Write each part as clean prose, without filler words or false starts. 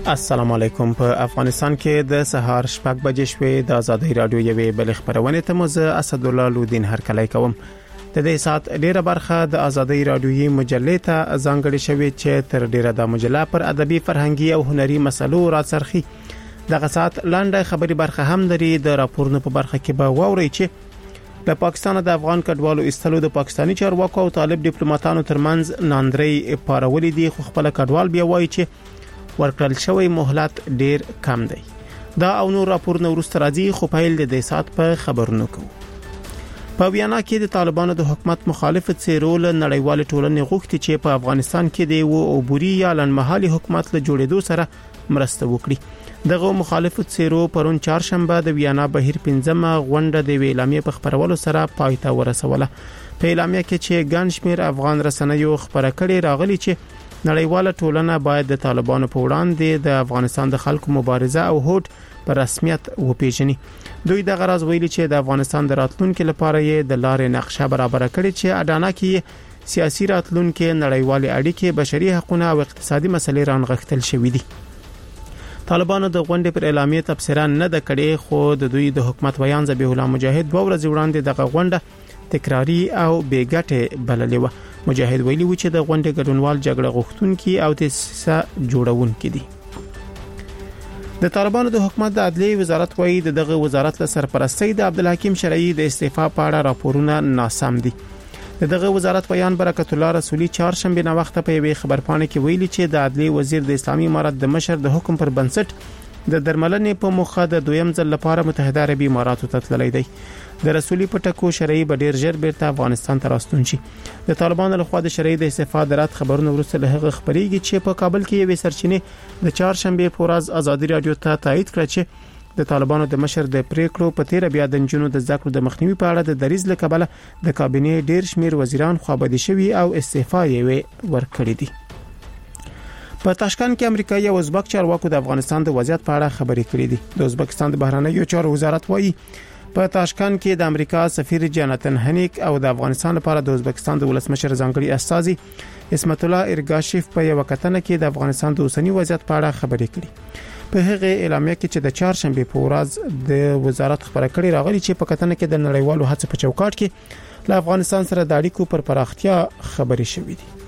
السلام علیکم. په افغانستان کې د سهار 6 بجې شوې د ازادي رادیو یوې بل خبرونه ته مزه اسد الله لودین هرکلی کوم. د دې سات ډیره برخه د ازادي رادیوي مجلې ته ځانګړې شوې چې تر ډیره د مجله پر ادبي فرهنګي او هنري مسلو راڅرخي. دغه سات لاندې خبري برخه هم لري. د راپورونو په برخه کې به واوري چې د پاکستان د افغان کډوالو استلو د پاکستاني چارواکو او طالب ډیپلوماټانو ترمنځ ناندري پارولې دي، خو خپل کډوال بیا وایي چې ورکړل شوی مهلت ډیر کم دی. دا او نور راپورونه ورسته راځي، خو پیل د دې سات په خبرونو کوو. په ویانا کې د طالبانو د حکومت مخالف څیرول نړیوال ټولنې غوښتي چې په افغانستان کې د او عبوري یا لنمحالي حکومت له جوړېدو سره مرسته وکړي. دغه مخالف څیرو پرون چهارشنبه د ویانا بهیر 15مه غونډه د اعلامیې په خبرولو سره پای ته ورسوله. په اعلامیه کې چې ګڼ شمېر افغان رسنیو خبره کړې راغلي چې نړیواله ټولنه باید د طالبانو په وړاندې د افغانستان د خلکو مبارزه او هوډ په رسمیت وپیژني. دوی د غرض ویلي چې د افغانستان د راتلونکو لپاره یې د لارې نقشه برابر کړې چې اډانه کې سیاسي راتلونکو نړیوالې اړیکې، بشري حقوقونه او اقتصادي مسلې رانغښتل شوې دي. طالبانو د غونډې پر اعلامیه تبصره نه د کړې، خو د دوی د حکومت بیان ذبیح الله مجاهد 2 ورځې وړاندې دغه غونډه تکراری او بیګټه بللې و. مجاهد ویلي و چې د غونډې ګډونوال جګړه غوښتونکي او تاسیس جوړونکي دي. د طالبانو د حکومت د عدلیه وزارت وایي دغه وزارت له سرپرستی د عبدالحکیم شرعي د استعفا په اړه راپورونه ناسم دي. دغه وزارت بیان برکت الله رسولي چهارشنبه نه وخت په یوې خبرپاڼه کې ویلي چې د عدلیه وزیر د اسلامي امارت د مشر د حکم پر بنسټ د درملنې په مخه د دویم ځل لپاره متحده عربي اماراتو ته تللی دی. د رسولي په ټکو شرعي به ډیر ژر بیرته افغانستان ته راستون شي. د طالبانو لخوا د شرعي د استعفا د رات خبرونه ورسره له هغه خبريږي چې په کابل کې یوې سرچینې د چهارشنبه په ورځ ازادي رادیو ته تایید کړ چې د طالبانو د مشر د پریکړو په تیر بیا د جنونو د ذکر د مخنیوي په اړه د دریز لکبله د کابینې ډیر شمیر وزیران خوابدي شوي او استعفا یې ورکړي دي. په تاشکند کې امریکایي او ازبک چارواکو د افغانستان د وضعیت په اړه خبرې کړې دي. د ازبکستان د بهرنیو چارو وزارت وایي په تاشکند کې د امریکا سفیر جاناتن هنیک او د افغانستان لپاره د ازبکستان د ولسمشر ځانګړي استازي اسمت الله ارګاشیف په یو کتنه کې د افغانستان د اوسنی وضعیت په اړه خبرې کړې. په هغه اعلامیه کې چې د چهارشنبه په ورځ د وزارت خبره کړې راغلي چې په کتنه کې د نړیوالو هڅو په چوکاټ کې له افغانستان سره د اړیکو پر پراختیا خبرې شوې دي.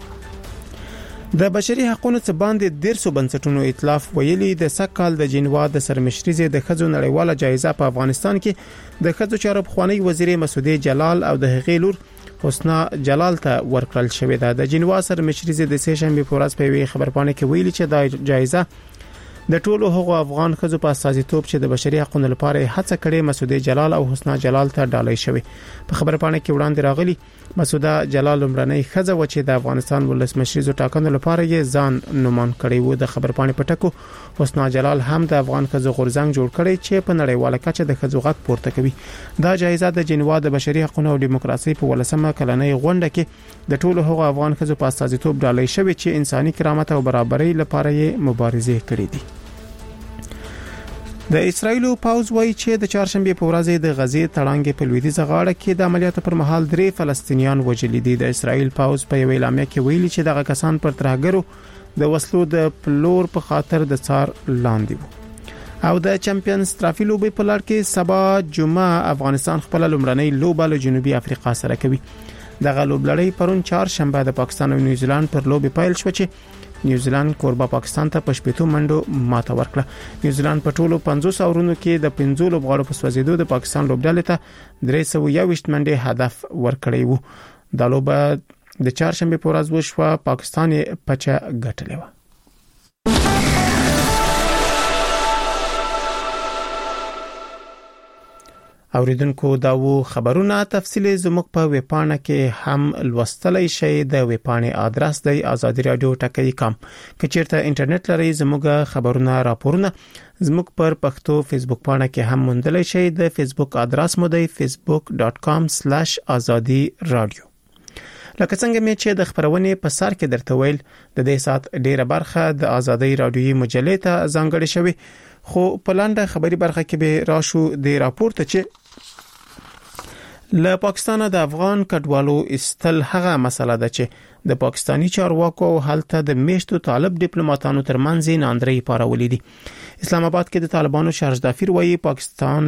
د بشري حقوقو څخه باندې 150 بنسټونو ائتلاف ویلي د سکهال د جنوا د سرمشريزه د خځو نړیواله جایزه په افغانستان کې د خځو چارو خوانی وزیر مسعودي جلال او د هغې لور حسنا جلال ته ورکړل شوې ده. د جنوا سرمشريزه د سه شنبه په ورځ په خبرپاڼه کې ویلي چې د جایزه د ټولو هغو افغان خځو په اساسیتوب چې د بشري حقوقو لپاره هڅه کړې مسعودي جلال او حسنا جلال ته ډالۍ شوې. په خبرپاڼه کې وړاندې راغلي مسعوده جلال لمرنۍ خځه و چې د افغانستان ولسمشریزو ټاکنو لپاره یې ځان نومان کړی و. د خبرپاڼې په ټکو حسنا جلال هم د افغان خځو غورځنګ جوړ کړی چې په نړیواله کچه د خځو غږ پورته کوي. دا جایزه د جنوا د بشري حقوقو او دیموکراسي په ولسمه کلنۍ غونډه کې د ټولو هغو افغان خځو په اساسیتوب ډالۍ شوې چې انساني کرامت او برابرۍ لپاره یې مبارزه کړې دي. د اسرایل پوځ وایي چې د چهارشنبه په ورځ د غزې تړانګې په لویدیځه غاړه کې د عملیاتو پر مهال 3 فلسطینیان وژل دي. د اسرایل پوځ په یو اعلامیه کې ویلي چې دغه کسان پر ترهګرو د وسلو د پلور په خاطر د څار لاندې وو. او د چمپیونز ترافي لوبي په لړ کې سبا جمعه افغانستان خپل لومړنۍ لوبه له جنوبي افریقا سره کوي. دغه لوبلړۍ پرون چهارشنبه د پاکستان او نیوزیلند پر لوبي پیل شو چې نیوزیلند کوربه پاکستان ته په 8 منډو ماته ورکړه. نیوزیلند په ټولو 500 اورونو کې د 15 لوبغاړو په سوځیدو د پاکستان لوبډلې ته 321 منډې هدف ورکړی وو. د لوبه د چهارشنبه په ورځ وشوه، پاکستان یې پچه ګټلې و. اوریدونکو دا وو خبرونه تفصیلی زموږ په ویبپاڼه کې هم لوستلای شئ. د ویبپاڼې آدرس دی azadi.radio.com. که چیرته انټرنیټ لرئ زموږ خبرونه راپورونه زموږ پر پښتو فیسبوک پاڼه کې هم موندلای شئ. د فیسبوک آدرس مو دی facebook.com/azadi.radio. لکه څنګه مې چې د خبرونې په سر کې درته ویل د دې سات ډیره برخه د ازادي رادیوي مجلې ته ځانګړې شوی، خو په لاندې خبري برخه کې به راشو د راپور ته چې له پاکستان د افغان کډوالو استل هغه مسله ده چې د پاکستانی چارواکو هلته د میشتو طالب ډیپلوماټانو ترمنځ ناندري پارولې دي. اسلام آباد کې د طالبانو شارژدافیر وایي پاکستان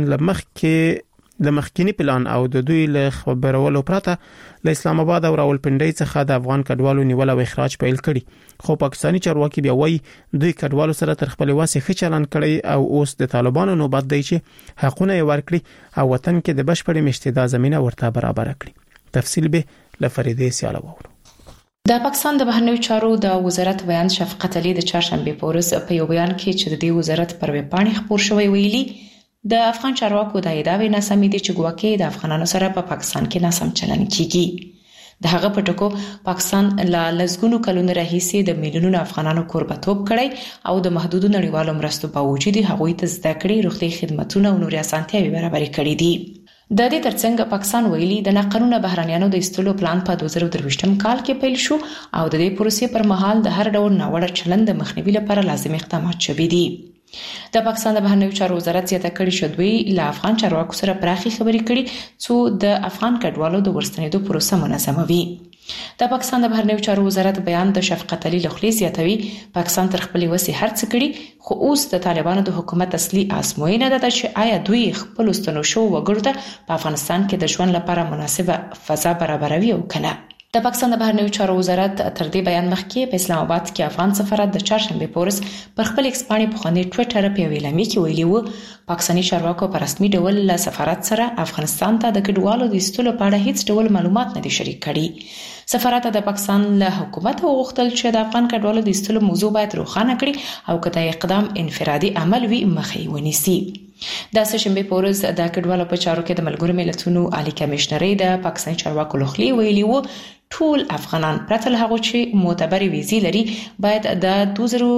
لمخکینی پلان او د دوی له خبرولو پرته له اسلام آباد او راولپنډي څخه د افغان کډوالو نیول او اخراج پیل کړي، خو پاکستانی چارواکي بیا وایي دوی کډوالو سره تر خپل واسه ښه چلند کړي او اوس د طالبانو نوبت دی چې حقونه یې ورکړي او وطن کې د بشپړ مشتدا زمينه ورته برابر کړي. تفصیل به لفریدې سیاله وورو. د پاکستان د بهرنیو چارو د وزارت بیان شفقت علي د چهارشنبه په ورځ په یو بیان کې چې د دې وزارت پر ویب پاڼه خبر شوی ویلي د افغان چارواکو د ادعاوې ناسمې دي چې ګواکې د افغانانو سره په پاکستان کې ناسم چلند کیږي. د هغه په ټکو پاکستان لا لزګونو کلونه راهیسې د میلیونونو افغانانو کوربتوب کړی او د محدودو نړیوالو مرستو په وجود هغوی ته زده کړې روغتي خدماتونه او نوري اسانتیاوې برابر کړې دي. د دې ترڅنګ پاکستان ویلي د ناقانونه بهرانيانو د استلو پلان په 2023 کال کې پیل شو او د دې پروسې پر مهال د هر ډول ناوړه چلند د مخنیوي لپاره لازم اقدامات شوي دي. د پاکستان د بهرنیو چارو وزارت زیاته کړې چې دوی له افغان چارواکو سره پراخي خبرې کړي څو د افغان کډوالو د ورستنېدو پروسه منظموي. د پاکستان د بهرنیو چارو وزارت بیان د شفقت علي لخوا زیاتوي پاکستان تر خپل وسې هرڅ کړي، خو اوس د طالبانو د حکومت اصلي ازموینه ده چې آیا دوی خپل ستنو شو وګړو ته په افغانستان کې د ژوند لپاره مناسبه فضا برابروي او کنه. د پاکستان د بهرنیو چارو وزارت تر دې بیان مخکې په اسلام آباد کې افغان سفارت د چهارشنبه په ورځ پر خپل ایکس باندې په خوني ټوئیټر په ویلامي کې ویلي وو پاکستاني چارواکو په رسمي ډول له سفارت سره افغانستان ته د کډوالو د استلو په اړه هیڅ ډول معلومات نه دي شریک کړي. سفارت د پاکستان له حکومت غوښتل چې د افغان کډوالو د استلو موضوع باید روښانه کړي او کله اقدام انفرادي عمل وي مخې ونیسي. د سهشنبه په ورځ د کډوالو په چارو کې د ملګرو ملتونو عالی کمشنري د پاکستاني چارواکو لخوا ویلي وو ټول افغانان پرته له هغه چې معتبرې ویزې لري باید د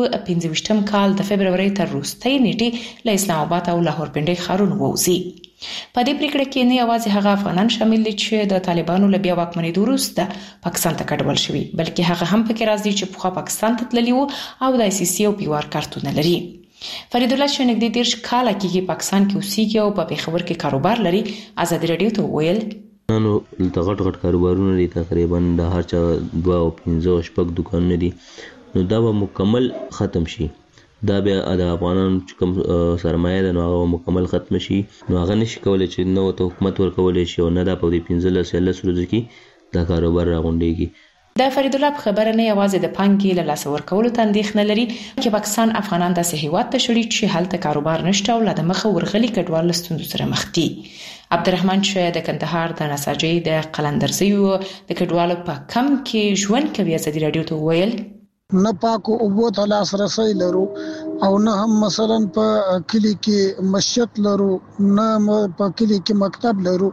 2025 کال د فبرवरी تر وروستۍ نیټې له اسلام آباد او لاهور پنډي ښارونو ووزي. په دې پریکړه کې نه یوازې هغه افغانان شامل دي چې د طالبانو له بیا واکمنۍ وروسته پاکستان ته کډوال شوي، بلکې هغه هم پکې راځي چې پخوا پاکستان ته تللي وو او د ICC او پیوار کارتونه لري. فرید الله چې نږدې 10 کاله کېږي پاکستان کې اوسېږي او په پیښور کې کاروبار لري. ازادي رادیو ته ویل نو د غټ کاروبارونه دي، تقریبا د هر چا 2 او 15 شپږ دکانونه دي، نو دا به مکمل ختم شي. دا بیا د افغانانو کوم سرمایه ده نو هغه مکمل ختم شي، نو هغه نشي کولای چې نو ته حکومت ورکولای شي او نه دا په 15 ورځو کې دا کاروبار راغونډيږي. د فرید الله په خبره نه یوازې د پانګې له لاس ورکولو تندیخ نه لري چې پاکستان افغانان د هیواد ته شړي چې هلته کاروبار نشته او له مخه ورغلي کډوال ستوندو سره مخ دي. عبدالرحمن چې د کندهار د نساجي د قلندرزیو د کډوالو په کم کې ژوند کوي ازادي رادیو ته ویل نه پاکو اوبو ته لاسرسي لرو او نه هم مثلا په کلی کې مسجد لرو، نه په کلی کې مکتب لرو،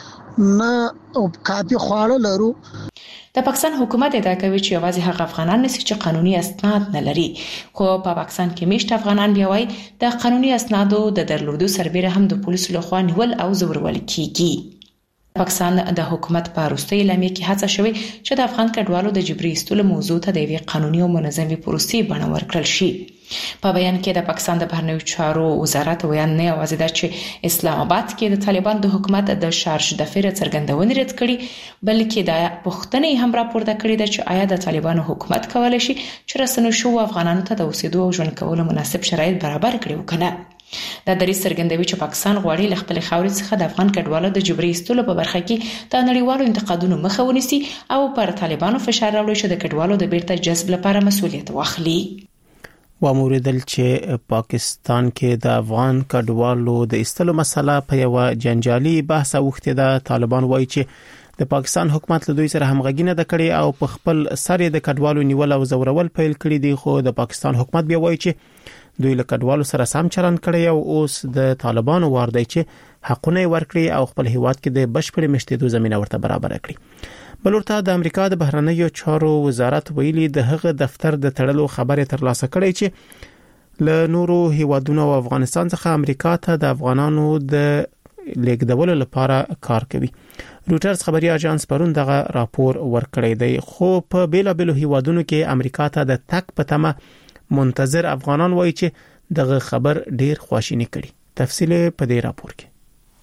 نه کافي خواړه لرو. د پاکستان حکومت ادعا کوي چې یوازې هغه افغانان نشي چې قانوني اسناد نه لري، خو په پاکستان کې میشت افغانان بیا وایي د قانوني اسنادو د درلودو سربېره هم د پولیسو لخوا نیول او زورول کیږي. پاکستان د حکومت په وروستي اعلامیه کې هڅه شوې چې د افغان کډوالو د جبري ایستلو موضوع ته د یوې قانوني او منظمې پروسې بڼه ورکړل شي. په بیان کې د پاکستان د بهرنیو چارو وزارت ویان نه یوازې دا چې اسلام آباد کې د طالبان د حکومت د شارژ دفعه څرګندونې رد کړي، بلکې دا پوښتنه هم راپورته کړې ده چې آیا د طالبانو حکومت کولای شي چې رسنو شو افغانانو ته د اوسېدو او ژوند کولو مناسب شرایط برابر کړي وکنه. دا دریځ څرګندوي چې پاکستان غواړي له خپل خاورې څخه د افغان کډوالو د جبري ایستلو په برخه کې د نړیوالو انتقادونو مخه ونیسي او پر طالبانو فشار راوړي چې د کډوالو د بیرته جذب لپاره مسؤلیت واخلي. واموریدل چې پاکستان کې د افغان کډوالو د ایستلو مسله په یو جنجالي بحث اوښته ده. طالبان وایي چې د پاکستان حکومت له دوی سره همغږي نه کړي او په خپل سر د کډوالو نیول او زورول پیل کړي دي، خو د پاکستان حکومت بیا وایي چې دوی له کډوالو سره سم چلند کړي او اوس د طالبانو وار دی چې حقونه ورکړي او خپل هیواد کې د بشپړ مشتیدو زمينه ورته برابر کړي. بلورته د امریکا د بهرنیو چارو وزارت ویلي د هغه دفتر د تړلو خبره ترلاسه کړي چې له نورو هیوادونو او افغانستان څخه امریکا ته د افغانانو د لیږدولو لپاره کار کوي. روټرز خبري اژانس پرون دغه راپور ورکړی دی، خو په بیلابېلو هیوادونو کې امریکا ته د تک په تمه منتظر افغانان وایي چې دغه خبر ډیر خواشینی کړي. تفصیل په دې راپور کې.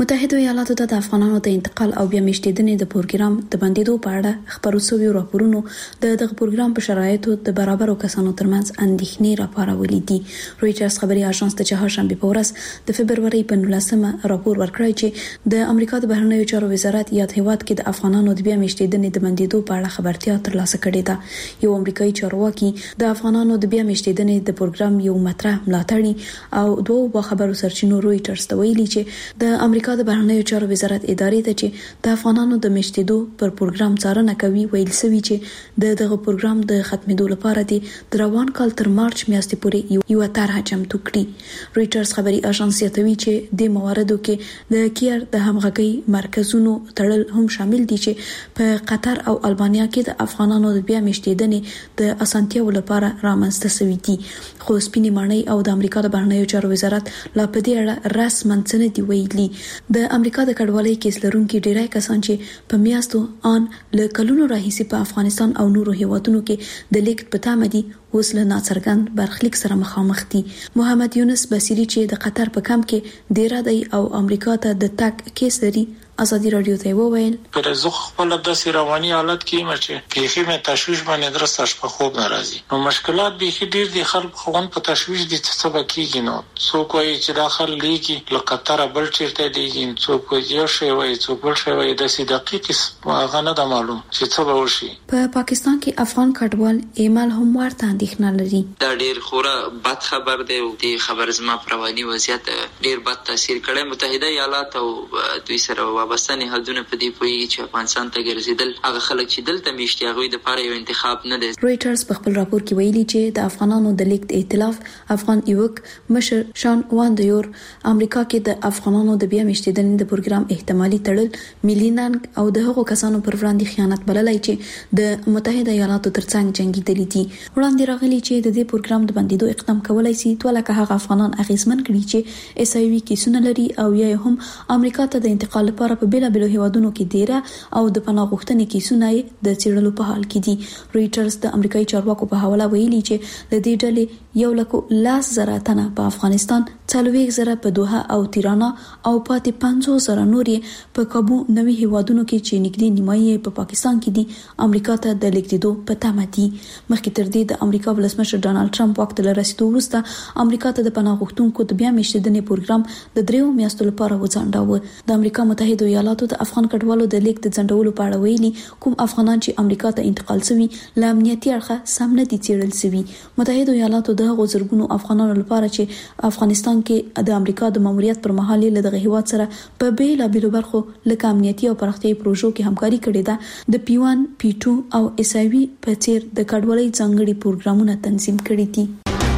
متحده ایالاتو ته د افغانانو د انتقال او بیا میشتېدنې د پروګرام د بندیدو په اړه خبرو شوی راپورونو دغه پروګرام په شرایطو د برابرو کسانو ترمنځ اندېښنې راپارولې دي. رويټرز خبري اژانس د چهارشنبه په ورځ د فبرवरी په 19مه راپور ورکړی چې د امریکا د بهرنیو چارو وزارت یاد هیواد کې د افغانانو د بیا میشتېدنې د بندیدو په اړه خبرتیا ترلاسه کړې ده. یو امریکایي چارواکي د افغانانو د بیا میشتېدنې د پروګرام یو مطرح ملاتړي او دوه باخبرو سرچینو رويټرز ته ویلي چې د امریکا د بهرنیو چارو وزارت ادارې ته چې د افغانانو د میشتېدو پر پروګرام څارنه کوي ویل سوي چې دغه پروګرام د ختمېدو لپاره د روان کال تر مارچ میاشتې پورې یو طرحه چمتو کړي. رويټرز خبري اژانس یادوي چې د مواردو کې د کیر د همغږي مرکزونو تړل هم شامل دي چې په قطر او البانیا کې د افغانانو د بیا میشتېدنې د اسانتیاو لپاره رامنځته شوي دي. خو سپینې ماڼۍ او د امریکا د بهرنیو چارو وزارت لا په دې اړه رسماً څه نه دي ویلي. د امریکا د کډوالۍ کیس لرونکي ډیری کسان چې په میاشتو ان له کلونو راهیسې په افغانستان او نورو هیوادونو کې د لیک په تمه دي اوس له ناڅرګند برخلیک سره مخامخ دي. محمد یونس بصری چې د قطر په کمپ کې ډیره دی او امریکا ته د تګ کیس لري ازادي رادیو ته وویل پر زه خپل د رواني حالت کې مرچه پیخي مې تشویش باندې درسته شپه خوب ناراضي نو مشکلات به ډیر دي خلک خوون په تشویش دي څه سبا کیږي نو څوک وایي چې داخل لیږي لقطر بل چیرته دیږي څوک یو شی وایي څوک بل شی وایي د سې دقیق هغه نه د معلوم چې څه به وشي. په پاکستان کې افغان کډوال ایمل هم ورته اندېښنه لري. دا ډیر خوره بد خبر دی او د خبر زما پرواني وضعیت ډیر بد تاثیر کړي. متحده ایالات او دوی سره وابستنې حدونه په دې پوهیږي چې افغانستان ته ګرځیدل هغه خلک چې دلته میشتي هغوی د لپاره یو انتخاب نه دی. رويټرز په خپل راپور کې ویلي چې د افغانانو د لیک ائتلاف افغان یوک مشر شان واندیور امریکا کې د افغانانو د بیا میشتېدنې د پروګرام احتمالي تړل مليننګ او د هغو کسانو پر وړاندې خیانت بللای چې د متحده ایالاتو ترڅنګ جنگیدلي دي. وړاندې راغلي چې د دې پروګرام د بندیدو اقدام کولای شي ټولکه هغه افغانان اغیزمن کړي چې اس ای وی کیسونه لري او یا هم امریکا ته د انتقال لپاره په بیلابیلو هیوادونو کې ډیره او د پناه غوښتنې کیسونه د څېړلو په حال کې دي. رويټرز د امریکایي چارواکو په حواله ویلي چې د دې ډلې 1,10,000 تنه په افغانستان 40,000 په دوحه او تیرانا او پاتې 50,000 نور په کابو نوي هیوادونو کې چې نږدې نیمایي په پاکستان کې دي امریکا ته د لیکدو په تمه دي. مخکې تر دې د امریکا ولسمشر ډانلډ ټرمپ وخت له رسیدو وروسته امریکا ته د پناه غوښتونکو د بیا میشتېدنې پروګرام د 3 میاشتو لپاره وځنډاوه. د امریکا متحده ایالاتو د افغان کډوالو د لیک د ځنډولو په اړه ویلي کوم افغانان چې امریکا ته انتقال شوي له امنیتي اړخه سم نه دي څېړل شوي. متحده ایالاتو د هغو زرګونو افغانانو لپاره چې افغانستان کې د امریکا د ماموریت پر مهال له دغه هیواد سره په بیلابیلو برخو لکه امنیتي او پراختیايي پروژو کې همکاري کړې ده د P1 P2 او اس ای وی په څیر د کډوالۍ ځانګړي پروګرامونه تنظیم کړي دي.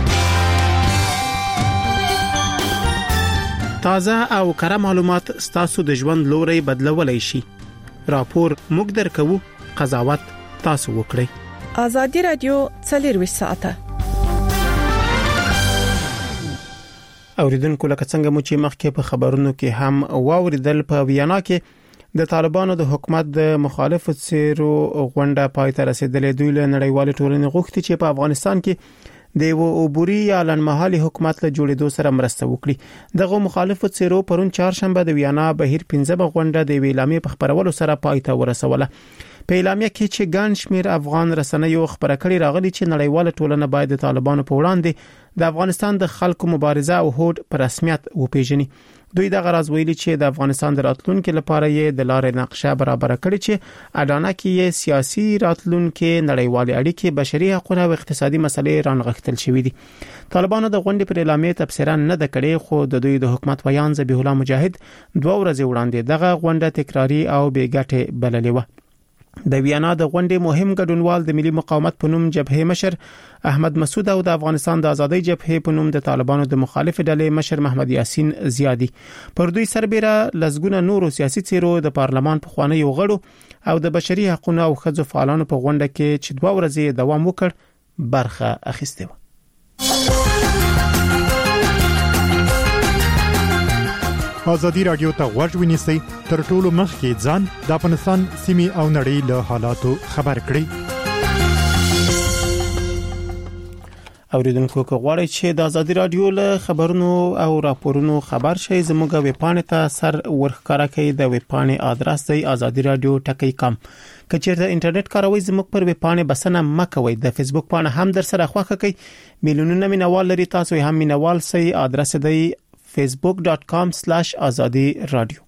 تازه او کره معلومات ستاسو د ژوند لوري بدلولای شي. راپور موږ درکو، قضاوت تاسو وکړئ. ازادي رادیو 24 ساعته. اوریدونکو لکه څنګه مو چې مخکې په خبرونو کې هم واوریدل په ویانا کې د طالبانو د حکومت د مخالفت سیرو غونډه پای ته رسیدلې. دوی له نړیوال ټولنې غوښتي چې په افغانستان کې د یو عبوري یا لنډمهالي حکومت له جوړېدو سره مرسته وکړي. دغه مخالفت سیرو پرون چهارشنبه د ویانا بهیر 15 غونډه د ویلامې په خبرولو سره پای ته ورسوله. په اعلامیه کې چې ګڼ شمېر افغان رسنیو خبره کړې راغلي چې نړیواله ټولنه باید د طالبانو په وړاندې د افغانستان د خلکو مبارزه او هوډ په رسمیت وپیژني. دوی دغه راز ویلي چې د افغانستان د راتلونکو لپاره یې د لارې نقشه برابر کړې چې اډانه کې یې سیاسي راتلونکو نړیوال اړیکې بشري حقوق او اقتصادي مسلې رانغښتل شوې دي. طالبانو د غونډې پر اعلامیه تفسیرا نه د کړې خو د دوی د حکومت بیان ذبیح الله مجاهد 2 ورځې وړاندې دغه غونډه تکراری او بې ګټې بللې و. د ویانا د غونډې مهم ګډونوال د ملي مقاومت په نوم جبهه مشر احمد مسعود او د افغانستان د ازادۍ جبهه په نوم د طالبانو د مخالف ډلې مشر محمد یاسین زیادی. پر دوی سربېره لسګونه نورو سیاسي څیرو د پارلمان په خوانه یو غړو او د بشري حقوقو او ښځو فعالانو په غونډه کې چې 2 ورځې دوام وکړ برخه اخیسته و. ازادي رادیو ته غوږ ونیسئ تر ټولو مخکې ځان د افغانستان سیمې او نړۍ له حالاتو خبر کړئ. اوریدونکو کو غواړي چې د ازادي رادیو له خبرونو او راپورونو خبر شي زموږ ویب پاڼه ته سر ورخکاره کوي د ویب پاڼې ادرس دی azadiradio.com کچېرته انټرنیټ کاروي زموږ پر ویب پاڼه بسنه مکوئ د فیسبوک پاڼه هم در سره خوښه کوي میلیونونه مینوال لري تاسو هم مینوال سي ادرس دی facebook.com/azadiradio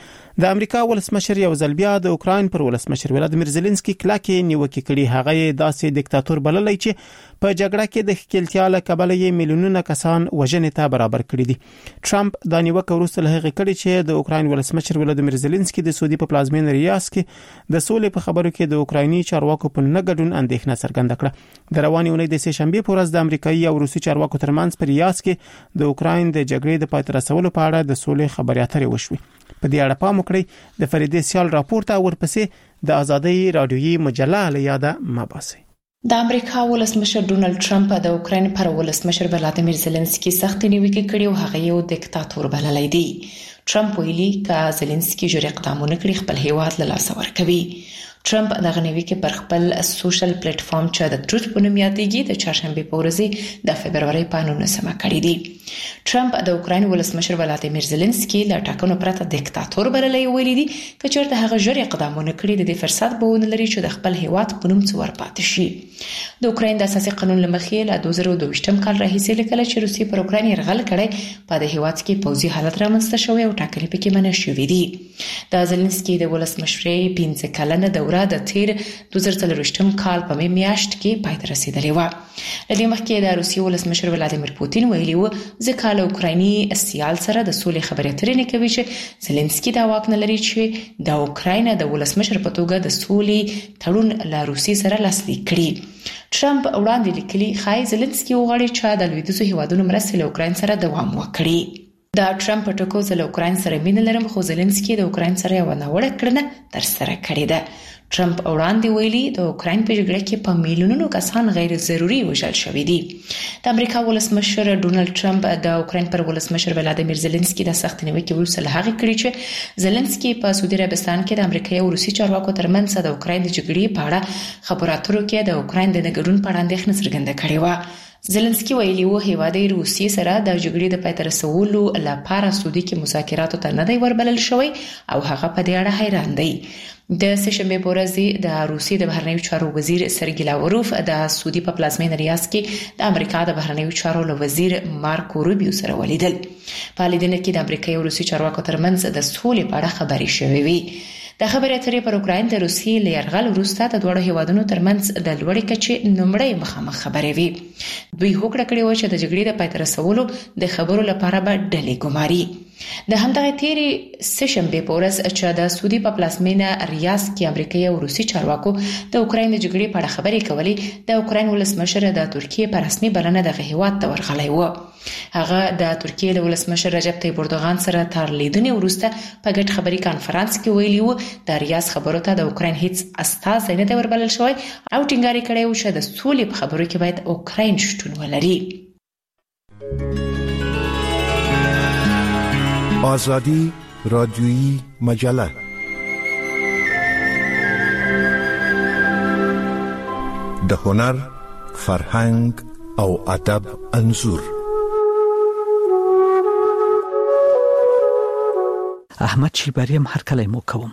د امریکا ولسمشر یو ځل بیا د اوکراین پر ولسمشر ولادیمیر زيلنسکي کلاکې نیوکه کړي هغه داسې دیکتاتور بللی چې په جګړه کې د خپلتیا له کبله یې میلیونونه کسان وژنې ته برابر کړي دي ټرمپ د نیوکه وروسته له هغه کړي چې د اوکراین ولسمشر ولادیمیر زيلنسکي د سعودي په پلازمینه ریاض کې د سولې په خبرو کې د اوکرایني چارواکو په نګډون اندېښنه څرګنده کړه د رواني اونۍ د سه شنبه په ورځ د امریکایي او روسي چارواکو ترمنځ په ریاض کې د اوکراین د جګړې د پای ته رسولو په اړه د سولې خبرې اترې وشوې په دې اړه پام وکړئ د فریدې سیال راپور ته ورپسې د ازادي رادیويي مجله له یاده مباسي د امریکا ولسمشر ډونالد ټرمپ د اوکراین پر ولسمشر ولادیمیر زيلنسکي سخت نیوکه کړې او هغه یو دیکتاتور بللی دی ټرمپ ویلي چې زيلنسکي جوړ اقدامونه کړی خپل هیواد له لاس ورکوي ټرمپ دغه نیوکه پر خپل سوشل پلیټ فارم چې د ټروت په نوم یادېږي د چهارشنبه په ورځ د فبرवरी په 19 کړی دی ټرمپ د اوکراین ولسمشر ولادیمیر زيلنسکي له ټاکنو پرته دیکتاتور بللی ویلي دی چې چېرته هغه جوړ اقدامونه کړی د فرصت بهونه لري چې د خپل هیواد په نوم څور پاتې شي د اوکراین د اساسي قانون لمخې له 2022 کال راهیسې لکه چې روسي پر اوکراین یرغل کړی په د هیواد کې پوځي حالت رامنځته شوی او ټاکنې پکې منع شوې دي د زيلنسکي د ولسمشرۍ 15 کلنه دوره د تیر 2023 کال په میاشت کې پای ته رسیدلې و لدې مخکې د روسي ولسمشر ولادیمیر پوتین ویلي و ځکه له اوکرایني سیال سره د سولې خبرې اترې نه کوي چې زيلنسکي دا واک نه لري چې د اوکراین د ولسمشر په توګه د سولې تړون له روسي سره لاسلیک کړي ټرمپ وړاندې لیکلي خای زيلنسکي وغواړي چې د لویدیځو هیوادونو مرسته له اوکراین سره دوام وکړي د ټرمپ ټکو له اوکراین سره مینه لرم خو زيلنسکي د اوکراین سره یو ناوړه کړنه تر سره کړې ده ټرمپ وړاندې ویلي د اوکراین په جګړه کې په میلیونونو کسان غیر ضروري وژل شوي دي د امریکا ولسمشر ډونالد ټرمپ د اوکراین پر ولسمشر ولادیمیر زيلنسکي د سخت نیوکې وروسته له هغه کړي چې زيلنسکي په سعودي عربستان کې د امریکا او روسي چارواکو ترمنځ د اوکراین د جګړې په اړه خبرو اترو کې د اوکراین د ګډون په اړه اندېښنه څرګنده کړې و زيلنسکي ویلي و هیواد روسیې سره د جګړې د پای ته رسولو لپاره سعودي کې مذاکراتو ته نه دی وربلل شوی او هغه په دې اړه حیران دی د سهشنبه په ورځ د روسیې د بهرنیو چارو وزیر سرګی لاوروف د سعودي په پلازمینه ریاض کې د امریکا د بهرنیو چارو وزیر مارکو روبیو سره ولیدل په لیدنه کې د امریکا او روسي چارواکو ترمنځ د سولې په اړه خبرې شوې وي د خبرې اترې پر اوکراین د روسیې له یرغل وروسته د دوه هیوادونو ترمنځ د لوړې کچې نمړې مخامخ خبرې وي دوی هوکړه کړې و چې د جګړې د پای ته رسولو د خبرو لپاره به ډلې ګماري د همدغه تیری سهشنبه په ورځ چې د سعودي په پلازمینه ریاض کې امریکایي او روسي چارواکو د اوکراین د جګړې په اړه خبرې کولې د اوکراین ولسمشر د ترکیه په رسمي بلنه د هیواد ته ورغلی و هغه د ترکیه د ولسمشر رجب طیب اردوغان سره تر لیدنې وروسته په ګډ خبري کانفرنس کې ویلي و د ریاض خبرو ته د اوکراین هیڅ استازی نه دی وربلل شوی او ټینګار کړی و چې د سولې په خبرو کې باید اوکراین شتون ولري آزادی رادیویی مجله د هنر فرهنګ او ادب انځور احمد شیبری هم هر کله مو کوم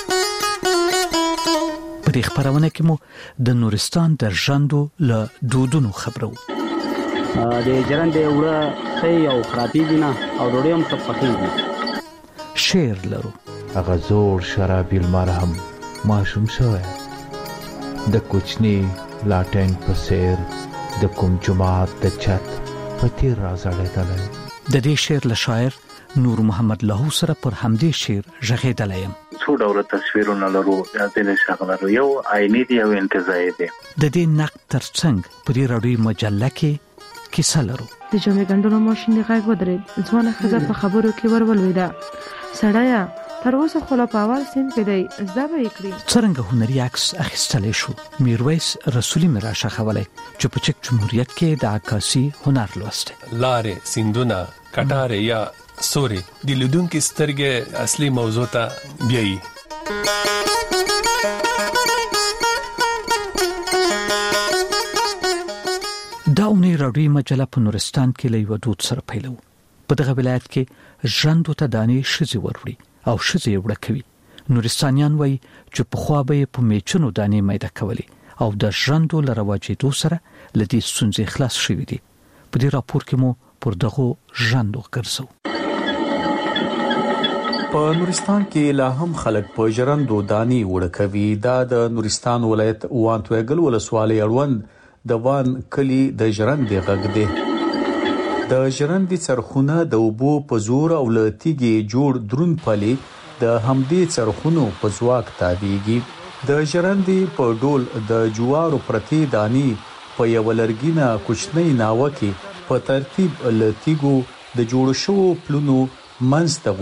په دې خبرونه کې مو د نورستان د ژوندو له دودونو خبرو د جران دی وړه خي او خرابې دي نه او ډوډۍ هم څه پخېږي شعر لرو هغه زوړ شرابي المرهم ماشوم شوی د کوچنی لاټین په سیر د کوم جماعت د چت په تیر راځړېدل د دې شعر له شاعر نور محمد لاهو سره پر همدې شعر ژغېدلم څو ډول تصویرونه لرو د دې شغله یو عیني دی او انتزاعي دی د دې نقد ترڅنګ په دې راډیو مجله کې کیسه لرو د جمعې ګندونو ماشين دی غږ ودرېد ځوانه ښځه په خبرو کې ورولويده سړیا تر اوسه خو لا په اول سین کې دی زده به یې کړی څرنګه هنري عکس اخیستلی شو میرویس رسولي مراشه خولای چې په چک جمهوریت کې د عکاسي هنر لوسته لارې سیندونه کټاره یا سوري د لیدونکو سترګې اصلي موضوع ته بیایي دا اونۍ راډیوي مجله په نورستان کې له یو دود سره پیلو. په دغه ولایت کې ژوندو ته دانې شزي وروړي او شزي وړه کوي. نورستانیان وایي چې په خوا به په میچنو دانې میده کولې او د ژوندو لرواجېدو سره لدی سنځي خلاص شوې دي. په دې راپور کې مو پر دغه ژوندو ګرځو. په نورستان کې لا هم خلک په ژوندو دانې وړه کوي. دا د نورستان ولایت وانتوګل ولسوالۍ اړوند د وان کلی د ژوندې غږ دی. د ژوندې څرخونه د اوبو په زور او لتیږي جوړ درون پلي د همدې څرخونو په ځواک تابعيږي. د ژوندې په ډول د جوارو پرتی دانې په یو لرګینه کوچنۍ ناوه کې په ترتیب لتیګو د جوړ شوو پلونو منځ ته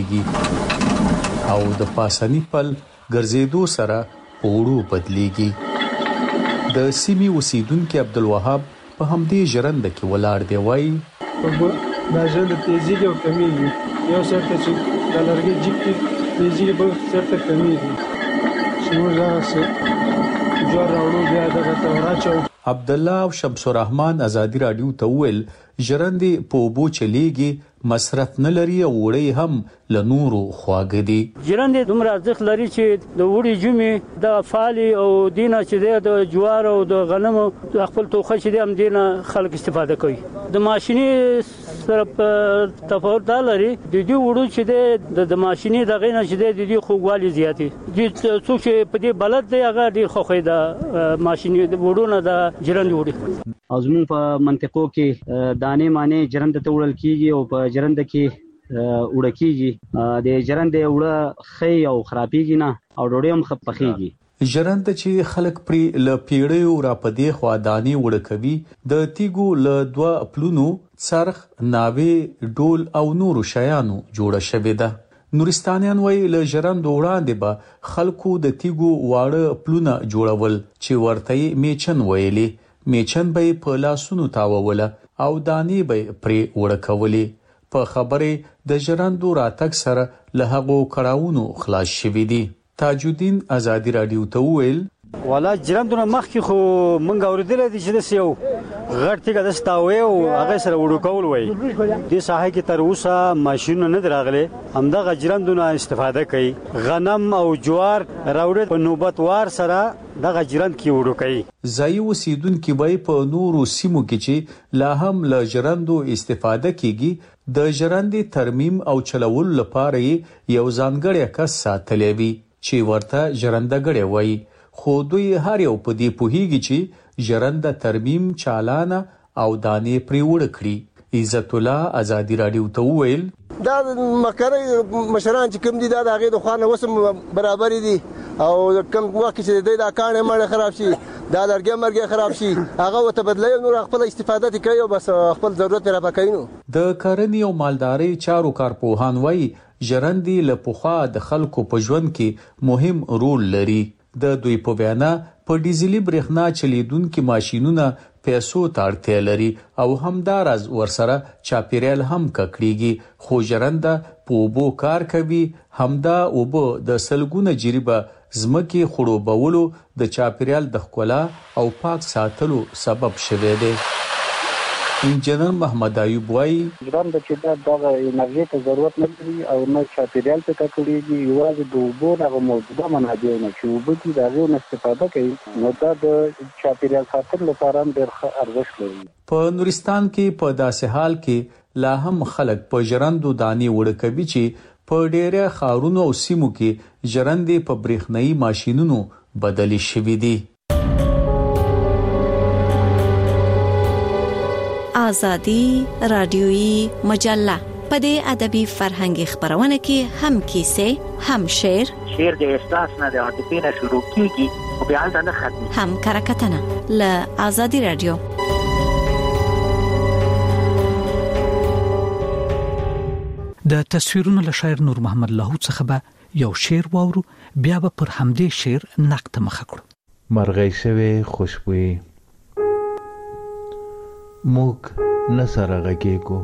ورځيږي او د پاسنی پل ګرځېدو سره پوړو بدليږي. د سیمې اوسیدونکو عبدالوهاب په همدې ژرنده کې ولاړ دی. وایي دا ژرنده تیزیږي او کمیږي. یو سرته چې د لرګي جیب کې تیزیږي بل سرته کمیږي. شنو ځاسه جوړ راوړو بیا دغه ته راچو. عبد الله او شمس الرحمن ازادي رادیو ته ویل ژرندې په اوبو چلیږي، مصرف نه لري او وړي هم له نورو خواږه دي. ژرندې دومره ارزښت لري چې د وړي جمعې د فالي او دینه چې د جوار او د غنمو د خپل توخه چې د هم دینه خلک استفاده کوي. د ماشيني سره تفاوت لري. د دې وړو چې د ماشيني د غینه چې د دې خوږوالي زیاتي دي. څوک چې په دې بلد دی هغه ډیر خوخه د ماشيني وړونه د ژرندې وړي. او زموږ په منطقو کې دانې معنی ژرنده ته وړل کیږي او په ژرنده کې وړه کیږي. د ژرندې وړه خي او خرابېږي نه او ډوډۍ هم خپخېږي. ژرنده چې خلک پری ل پیړیو را پدې خوا دانې وړه کوي. د تیګو ل دوه پلونو څرخ، ناوې، ډول او نورو شیانو جوړه شوې ده. نورستانیان وایي له ژرندو وړاندې به خلکو د تیګو واړه پلونه جوړول چې ورته میچن ویلي. میچن به په لاسونو تاووله او دانې به پرې وړه کولې. په خبره د ژرندو راتګ سره له هغو کړهونو خلاص شوي دي. تاج الدین ازادي رادیو ته ویل والا ژرندونه مخکې خو مونږ اوریدل دي چې د یو غړ تیګه د ستاوي او هغه سره وړو کول وای. د ساحه کې تر اوسه ماشينونه نه دراغله. همدغه ژرندونه استفاده کوي. غنم او جوار راوړل په نوبت وار سره دغه ژرند کې وړو کوي. ځای اوسیدونکو به په نورو سیمو کې چې لا هم له ژرندو استفاده کیږي د ژرندې ترمیم او چلول لپاره یو ځانګړی کس ساتلی وي چې ورته ژرندګړی وایي. خو دوی هر یو په دې پوهیږي چې ژرنده ترمیم چالانه او دانې پرې وړه کړي. عزت الله ازادي رادیو ته ویل دا مکرې مشران چې کوم دي دا هغه د خوانه وسم برابر دي او کوم وخت چې دا کانه مړ خراب شي دا لرګي مرګي خراب شي هغه ته بدلای نور خپل استفاده کوي او بس خپل ضرورت را پکاینو. د کرنې او مالداري چارو کارپوهان وایي ژرندې له پخوا د خلکو په ژوند کې مهم رول لري. د دوی په وینا په ډیزلي برېښنا چلیدونکو ماشينونو پیسو ته اړتیا لري او همدارز ورسره چاپیریال هم ککړيږي. خو ژرنده په اوبو کار کوي. همدا اوبو د سلګونه جریبه زمکه خړوبولو د چاپیریال د ښکلا او پاک ساتلو سبب شوه دی. انجنیر محمد ایوب وایي ژرنده چې دا انرژي ته ضرورت نه لري او نه چاپیریال ته ککړيږي. یوازې د اوبو دغه موجوده منابع نه چې اوبه دي دغه نه استفاده کوي نو دا د چاپیریال ساتلو لپاره هم ډېر ارزښت لري. په نورستان کې په داسې حال کې لا هم خلک په ژرندو دانې وړه کوي چې په ډېره خارونو او سیمو کې ژرندې په برېښنايي ماشينونو بدلې شوې دي. آزادی رادیویی مجله په دې ادبي فرهنګي خبرونه کې هم کیسې هم شعر د احساس نه د عاطفې نه شروع کیږي او بیا نه ختمي هم کرکټنه ل آزادی رادیو. د تصویرونو له شاعر نور محمد لاهوت څخه به یو شعر واورو بیا به پر همدې شعر نقد مخه کړو. مرغۍ شوی خوشبوئی موک نسره غږیږو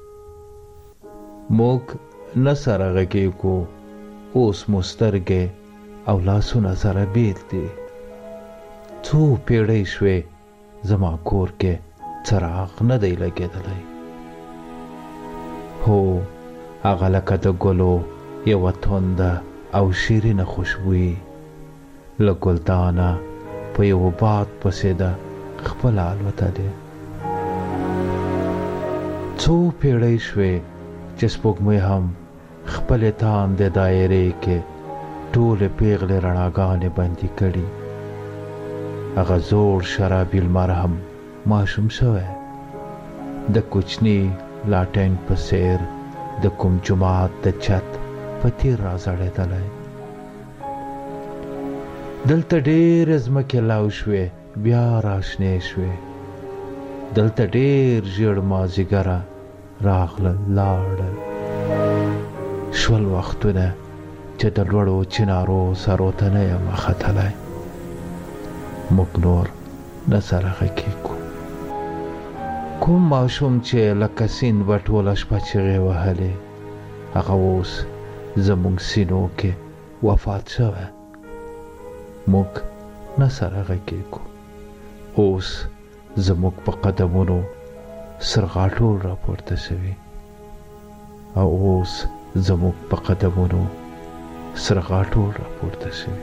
اوس مسترګې او لاسونه سره بیل دي. څو پیړۍ شوې زما کور کې څراغ نه دی لګېدلی. هو هغه لکه د ګلو یوه تونده او شیرینه خوشبویي له ګلدانه په یوه باد پسې ده خپله الوتلې. څو پیړۍ شوې چې سپوږمۍ هم خپلې تاندې دایرې کې ټولې پیغلې رڼاګانې بندي کړي. هغه زوړ شرابي لمر هم ماشوم شوی د کوچني لاټین په څېر د کوم جومات د چت په تیر راځړېدلی. دلته ډېرې ځمکې لو شوې بیا راشنې شوې. دلته ډېر ژیړ مازدیګره راغلل لاړل. شول وختونه چې د لوړو چنارو سرو ته نه یم ختلی. موږ نور نه سره غږېږو. کوم ماشوم چې لکه سیند به ټوله شپه چغې وهلې هغه اوس زموږ سینو کې وفات شوی. موږ نه سره غږېږو. اوس زموږ په قدمونو سرغاټول راپورته شوي او اوس زموږ په قدمونو سرغاټول راپورته شوي.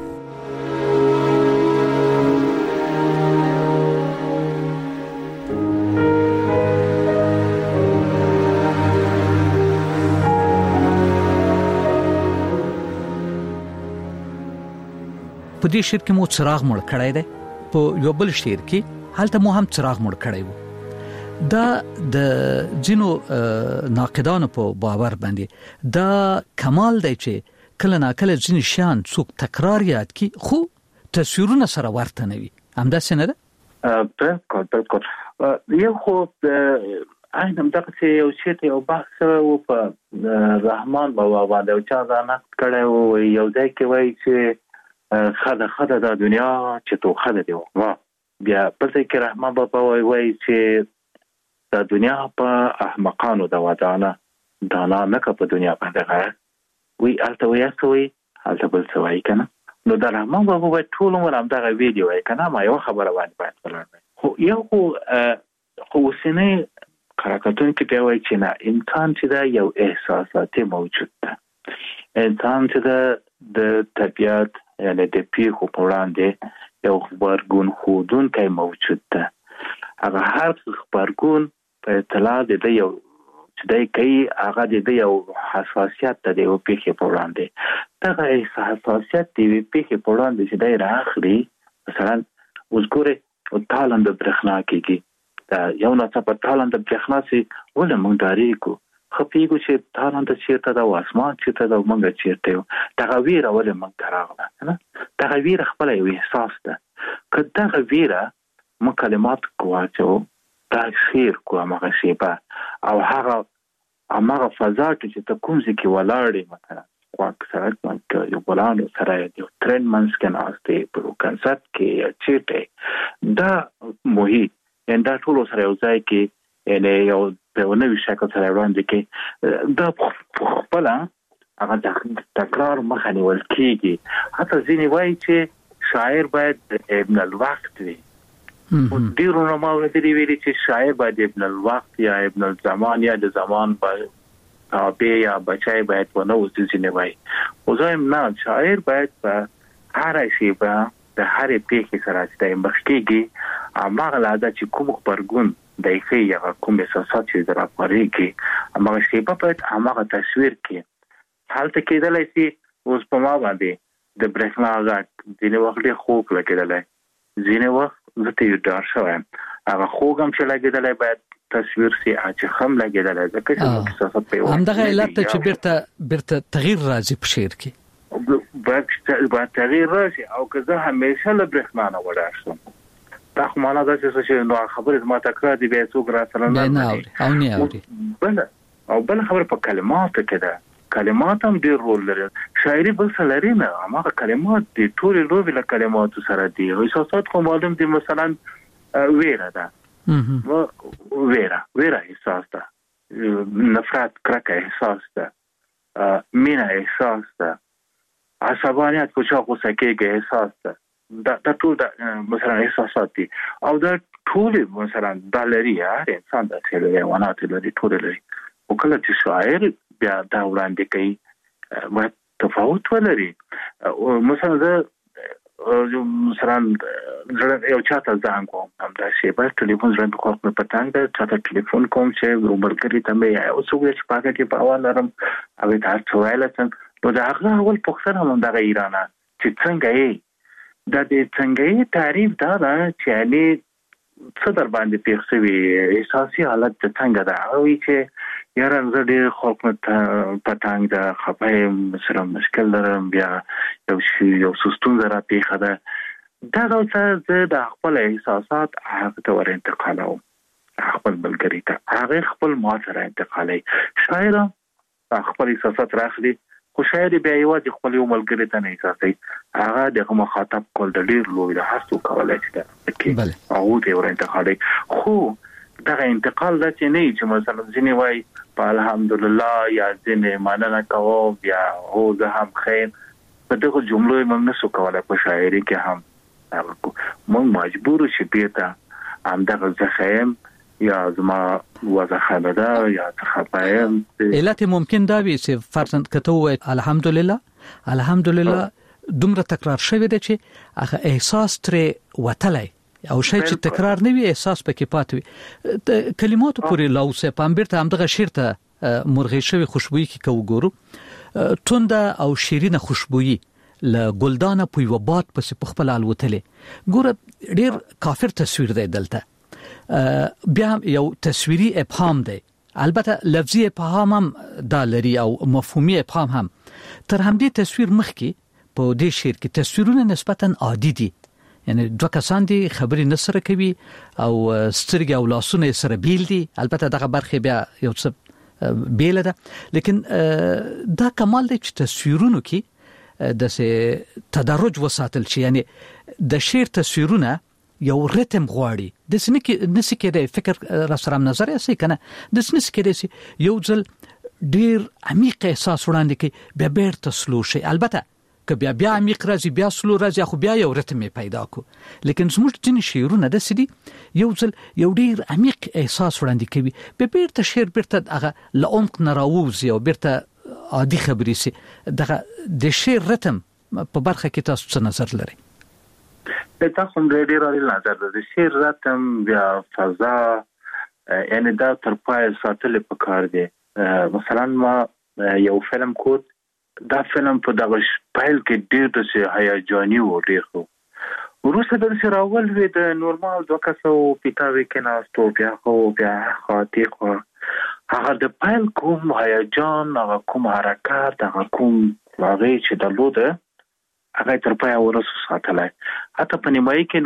په دې شعر کې مو څراغ مړ کړی دی. په یو بل شعر کې هلته مو هم څراغ مړ کړی وو. دا د ځینو ناقدانو په باور باندې دا کمال دی چې کله ناکله ځینې شیان څوک تکرار یاد کی خو تصویرونه سره ورته نه وي. همداسې نه ده؟ بالکل. یو خو عین همدغسې یو شی ته یو بحث شوی و په رحمان بابا باندې او چا دا نقد کړی و. یو ځای کې وایي چې خده دا دنیا چې توخه ده دی. بیا بل ځای کې رحمان بابا وایي چې دا دنیا په احمقانو ده ودانه دانا نه که په دنیا باندې غیر وی هلته وایي څه وایي هلته بل څه وایي که نه. نو د رحمان بابا باید ټول عمر همدغه ویډیو وایي که نه. ما یوه خبره باندې باید ولاړ وایي. خو یو خو اوسنی کراکتونکي بیا وایي چې نه انسان چې ده یو احساساتي موجود ده. انسان چې ده د طبیعت یعنی د پیښو په وړاندې یو خبرګون ښودونکی موجود ده. هغه هر خبرګون په اطلاع د یو چې دی کوي هغه د یو حساسیت د یو پیښې په وړاندې. دغه حساسیت د یوې پیښې په وړاندې چې دی راخلي مثلا اوس ګورې تالنده برېښنا کېږي. یو ناڅاپه تالنده برېښنا چې ولې موږ ډارېږو خو پوهېږو چې تالنده چېرته ده او اسمان چېرته ده او موږ چېرته یو. دغه ویره ولې موږ ته راغله که نه. دغه ویره خپله یو احساس ده. که دغه ویره موږ کلماتو کې واچوو دا شعر کړو همغه شیبه او همغه فضا کې چې ته کوم ځای کې ولاړې مثلا خواک سړک باندې یو ګلانو سره یو ترین منځ کې ناست دی په یو کنسرت کې یا چېرته دا محیط یعنې دا ټولو سره یو ځای کې یعنې یو په یو نوي شکل سره وړاندې کې دا خپله هغه تکرار مخه نیول کېږي. حتی ځینې وایي چې شاعر باید ابن الوقت وي. ډېرو علماو اورېدلي ویلي چې شاعر باید ابن الوقت یا ابن الزمان یا د زمان تابع یا بچی باید ونه اوسي. ځینې وایي خو زه وایم نه شاعر باید په هره شیبه د هرې پیښې سره چې دی مخ کېږي هماغه لحظه چې کوم غبرګون دی ښیي هغه کوم احساسات چې راپارېږي هماغه شیبه باید هماغه تصویر کړي. هلته کېدلی شي اوس په ما باندې د برېښنا غږ ځینې وخت ډېر خوږ لګېدلی ځینې وخت زه ته یې ډار شوی یم. هغه خوږ هم چې لګېدلی باید تصویر سي چې هم لګېدلی ځکه چې موږ احساسات په یو همدغه علت ته چې بیرته تغییر راځي په شعر کې باید تغییر راشي. او که زه همیشه له برېښنا نه وډار شم دا خو معنا داسې څه چې نو خبرې زما تکرار دي بیا څوک راسره نه اوري او نه اوري. بله خبره په کلماتو کې ده. کلمات هم ډېر رول لري. شاعري بل څه لري نه هماغه کلمات دي. ټولې لوبې له کلماتو سره دي. احساسات خو معلوم دي. مثلا ویره ده ویره احساس ده. نفرت کرکه احساس ده. مینه احساس ده. عصبانیت په چا غوسه کېږي احساس ده. دا ټول مثلا احساسات دي او دا ټول مثلا د لري انسان د څلوري ونات لري ټول لري او کله چې شاعر بیا دا وړاندې کوي ما تفاوت ولري او مثلا مثلا یو چاته ځان کوم هم دا شی په ټلیفون ځان په خپل پټنګ دا چاته ټلیفون کوم چې رومرګری ته مې او څو چې پاګه کې په اول نرم او دا څوایل څنګه دا هغه اول پوښتنه هم د ایران چې څنګه یې د دې څنګه تعریف دا چې علي څه در باندې پیښوي احساسي حالت څنګه دا او چې یاره زه ډېر خلک پټنګ دا خپای مثلا مشکل لرم بیا یو سستون زرا پیښه ده دا څه د خپل احساسات هغه ته ور انتقالوم خپل بلګری ته هغه خپل ما سره انتقالي شاعر خپل احساسات راخلي خو شاعر بیا یوازې خپل یو ملګری ته نه احساسي هغه د مخاطب کول د ډېر لوی د هڅو کولای شي او دې ور انتقالي خو دا انتقال د چې نه چې مثلا ځینې وای په الحمدلله یا ځینې مننه کوم یا هو زه هم خیر په دغه جملو موږ نسو کولای په شاعري کې هم موږ مجبور شو بیرته هم دغه زخم یا زما وضاحت ده یا تخپایم علت ممکن دا وي چې فرضاً کته الحمدلله دومره تکرار شوی دی چې هغه احساس ترې وتلی او شی چې تکرار نه وي احساس پکې پاتې وي کلماتو پورې لاوسه پامبرته همدغه شعر ته مرغې شوی خوشبوئی کې کو ګورو تونده او شیرینه خوشبوئی ل ګلدانه په یو باد پس په خپل الوتلې ګوره ډیر کافر تصویر دی دلته بیا یو تصویری ابهام دی البته لفظي ابهام هم دا لري او مفهومي ابهام هم تر همدې تصویر مخکې په دې شعر کې تصویرونه نسبتا عادي دي یعنی دوه کسان دي خبرې نسره کوي او سترګې او لاسونه سره بیل دي البته دغه برخه بیا یو څه بیل ده لیکن دا کمال دی چې تصویرونو کې د تدرج وساتل شي یعنی د شعر تصویرونه یو ریتم غواړي د نس کې د فکر را سره نظر یې کنه د نس کې د یو ځل ډیر عمیق احساس وړاندې کوي بیا بیرته سلو شي البته که بیا عمیق راځي بیا سلو راځي خو بیا یو ریتم پیدا کو لیکن زموږ ځینې شعرونه د سدي یو ځل یو ډیر عمیق احساس وړاندې کوي به بیرته شعر بیرته هغه لعمق نه راوځي او بیرته عادي خبرې سي دغه د شعر ریتم په برخه کې تاسو څه نظر لري تاسو هم ډېر اړین نظر د شعر ریتم بیا فضا یعنی دا تر پای ساتل په کار دی مثلا ما یو فلم کوت دا فلم په دغه پایل کې ډېر د هیجاني و ډېر خو وروسته د سراول وی د نورمال دوه کسو پیټاوي کې ناستو بیا خو بیا خاطی خو هغه د پایل کوم هیجان هغه کوم حرکت هغه کوم هغه چې د لوده هغه تر پای ورسو ساتلای حتی په نیمایي کې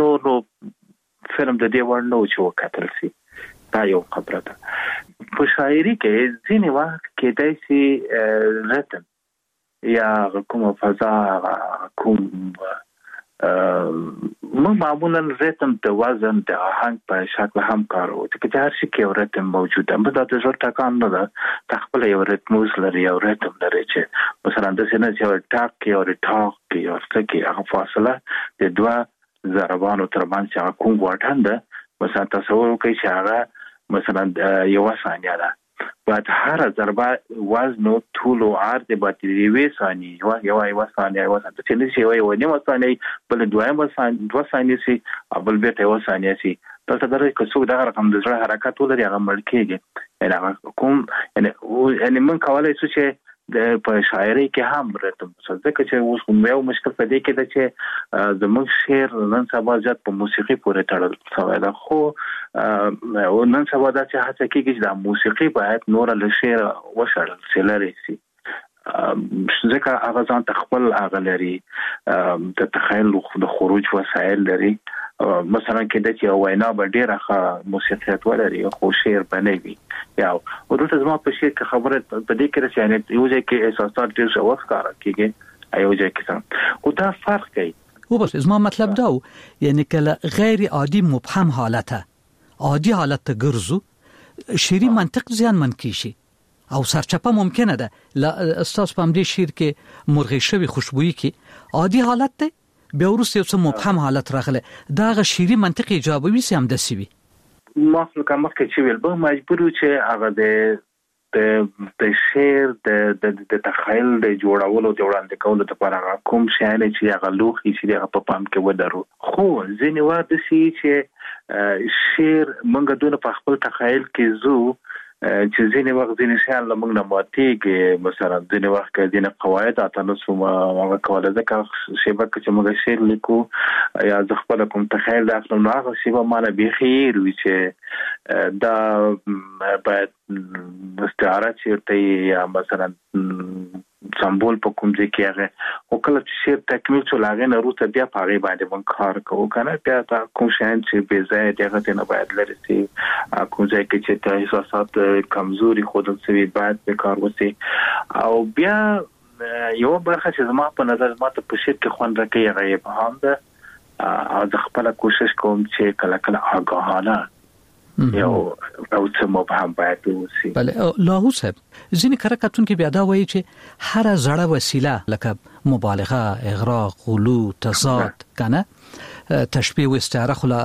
نو فلم د دې وړ نو چې وکتل سي دا یو خبره ده په شاعري کې ځینې وخت کې داسې رتم یا کوم فضا کوم معمولا ریتم د وزن د آهنګ په شکل هم کارو چې هر شي کې یو ریتم موجود ده په دغه ځل ټاکان نه ده تخپل یو ریتموس لري یو ریتم لري چې مثلا د سینې چې ټاک کې او ټاک کې او څه کې هغه فاصله د دوه ضربانو ترمنځ چې کوم واټن ده مثلا تصور وکړئ چې هغه مثلا یو ثانیه ده بعد هر ضربه وزن او طول او عرض به تریوي ثانیه یو ثانیه چې نشي یو نیمه ثانیه بل دوه ثانیه سي بل به یو ثانیه سي تاسو درې که څو دغه رقم د زړه حرکت ولري هغه مړ کېږي یعنی کوم یعنی من کولای شو چې په شاعري کې هم رتم ځکه چې اوس کوم یو مشکل پدې کې ده چې زموږ شعر نن سبا ځات په موسیقي پورې تړل شوی ده خو نن سبا دا چې هڅه کېږي چې د موسیقي باید نور له شعر وشړل شي لري سي ځکه هغه ځان خپل هغه لري د تخیل د خروج وسایل لري مثلا کې د چې وینا به ډیره موسیقیت ولري خو شعر بنوي یا ورته زما په شعر کې خبره په دې کې چې یو ځای کې احساسات ډیر څه وخت کار کوي ایو ځای کې او دا فرق کوي او بس زما مطلب دا یعنی کله غیر عادي مبهم حالته عادي حالت ته ګرځو شعري منطق ځان من کیشي او سرچپه ممکنه ده استاد په دې شعر کې مرغې شوی خوشبوئی کې عادي حالت ته بیا ورسته یو څه مبهم حالت راغله دا غ شيري منطق ایجابوي سم د سیوي ما کوم کې چې ویل به مجبور چې هغه د شعر د تخیل د جوړولو د وړاندې کولو لپاره کوم شی چې هغه لوخي چې هغه په پام کې ودرو خو ځینې وخت سي چې شعر مونږ دونه په خپل تخیل کې زو چې ځینې وخت ځینې شیان له موږ نه ماتېږي مثلا ځینې وخت کې ځینې قواعد اتنسو هغه کوله ځکه شیبه چې موږ شعر لیکو یا ځ خپل کوم تخیل اخلو نو هغه شیبه معنی به خیر وي چې دا باید استعاره چیرته یا مثلا سمبول په کوم ځای کې هغه او کله چې شعر تکمیل شو لاغې نه روته بیا په هغه باندې مونږ کار کوو کنه بیا تا کوم شان چې به ځای دغه نه باید لري چې کوم ځای کې چې ته احساسات کمزوري خودل سوي باید به کار وسی او بیا یو برخه چې زما په نظر ما ته په شعر کې خوند راکړي هغه په هم ده او د خپل کوشش کوم چې کله کله آگاهانه یو او څه مبهم باید وسی بله لاهو صاحب ځینې کارکاتون کې بیا دا وایي چې هر زړه وسیله لکه مبالغه اغراق غلو تضاد کنه تشبیه و استعاره خلا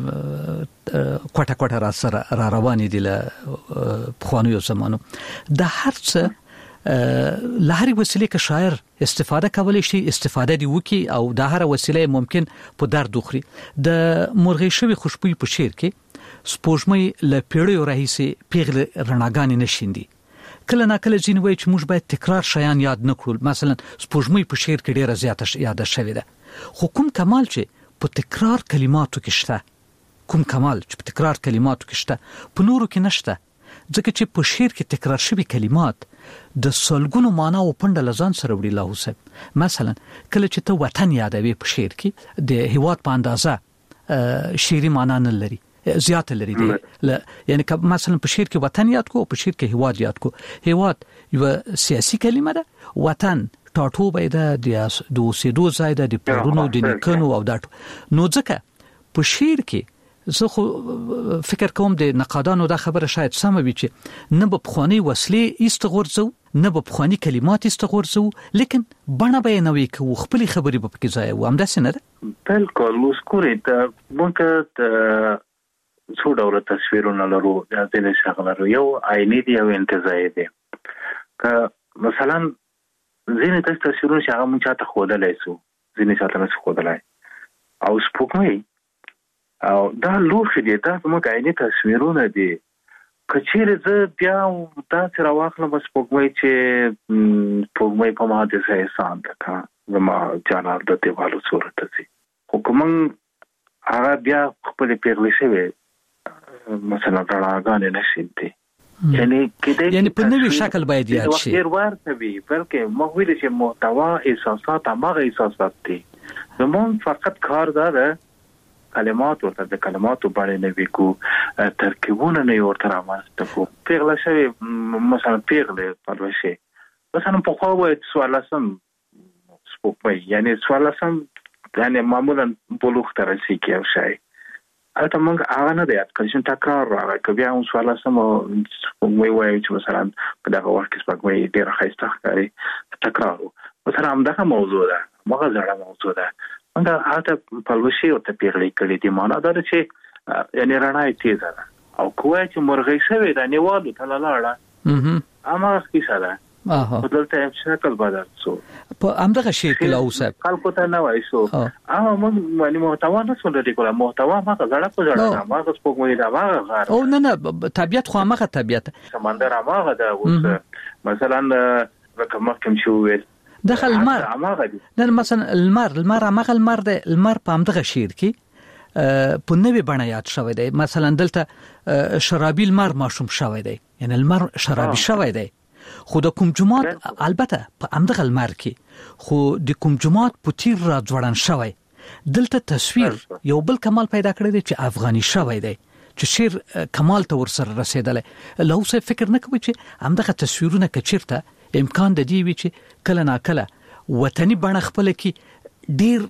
کوټه را سره را روانې دي له خوانیو زمانو د هر څه لهري وسیله کې شاعر استفاده کولای شي استفاده دی وکي او د هر وسیله ممکن په درد دوخري د مرغې شوی خوشبوئی په شعر کې سپوږمۍ له پیړیو راهیسې پیغله رڼاګانې نشیندي کله نا کله ځین وایي چې موږ باید تکرار شیان یاد نکړو مثلا سپوږمۍ په شعر کې ډیره زیاته یاد شوې ده خو کوم کمال چې په تکرار کلماتو کې شته کوم کمال چې په تکرار کلماتو کې شته په نورو کې نشته ځکه چې په شعر کې تکرار شوی کلمات د سلګونو معنا او پند لزان سره وړي له حساب مثلا کله چې ته وطن یادوي په شعر کې د هیواد په اندازه شعري معنا نه لري زیات لري دی یعنی که مثلا په شعر کې وطن یاد کو په شعر کې هیواد یاد کو هیواد یو سیاسي کلمه ده وطن ټاټوبه ده د اوسېدو ځای ده د پلرونو د نیکونو او د نو ځکه په شعر کې زه خو فکر کوم د نقادانو دا خبره شاید سمه وي چې نه به بخوانی وسلې استغورځو نه به بخوانی کلمات استغورځو لیکن بڼه به نوې کوو خپل خبرې به پکې ځای و همداسې نه ده بالکل مسکوري ته مونږ څو ډول تصویرونه لرو د ځینې شغلارو یو عیني دی او انتزاعي دی که مثلا ځینې تصویرونه چې هغه مونږ چاته ښودلی سو ځینې چاته نشو ښودلی او سپوږمۍ او دا لوښي دي دا زموږ عیني تصویرونه دي که چیرې زه بیا داسې راواخلم سپوږمۍ چې سپوږمۍ په ما داسې احسان ده که زما جانان د دیوالو صورت ځي خو که موږ هغه بیا خپلې پیغلې شوې مثلا رڼاګانې نشیندي یعنی په نوې شکل باید یاد شي ډیر ورته وي بلکې موږ ویل چې محتوا احساسات هغه احساسات دي زموږ فقط کار ده کلمات ورته د کلماتو باندې نه وکړو ترکیبونه نه ورته رامنځته کوو پیغله شوی مثلا پیغله پلوشي مثلا په خو وایي سوالسم سپوږمۍ یعنی سوالسم یعنی معمولا بلوغ ته رسیږي او شي البته موږ هغه نه دی یاد کړی چې تکرار راغی که بیا هم سوالسم سپوږمۍ وایي چې مثلا په دغه وخت کې سپوږمۍ ډېره ښایسته ښکاري تکرار مثلا همدغه موضوع ده هغه زړه موضوع ده موږ هلته پلوشي ورته پیغلې کړې دي معنا دا ده چې یعنې رڼا یې تیزه ده او که وایي چې مرغۍ شوې ده نیوالو ته لاړه هماغه کیسه ده په دلته شکل بدل شو په همدغه شی کې لاو صاحب خلکو ته نه وایي شو موږ یعنی محتوا نه څه لري کوله محتوا هغه زړه په زړه هغه سپوږمۍ ده هغه غار او نه طبيعت خو هغه طبيعت سمندر هغه ده اوس مثلا کوم شو ویل دخل المار نه مثلا المار هغه المار ده المار په همدغه شیر کې په نوې بڼه یاد شوی دی مثلا دلته شرابي المار ماشوم شوی دی یعنی المار شرابي شوی دی خو د کوم جماعت البته په امدغه المر کې خو د کوم جماعت په تیر را ځوړن شوی دلته تصویر یو بل کمال پیدا کړی دی چې افغاني شوی دی چې شیر کمال ته ورسره رسیدلې له اوسه فکر نه کوي چې امدغه تصویرونه کچیرته امکان د دی وی چې کله نا کله وطني بڼه خپل کې ډیر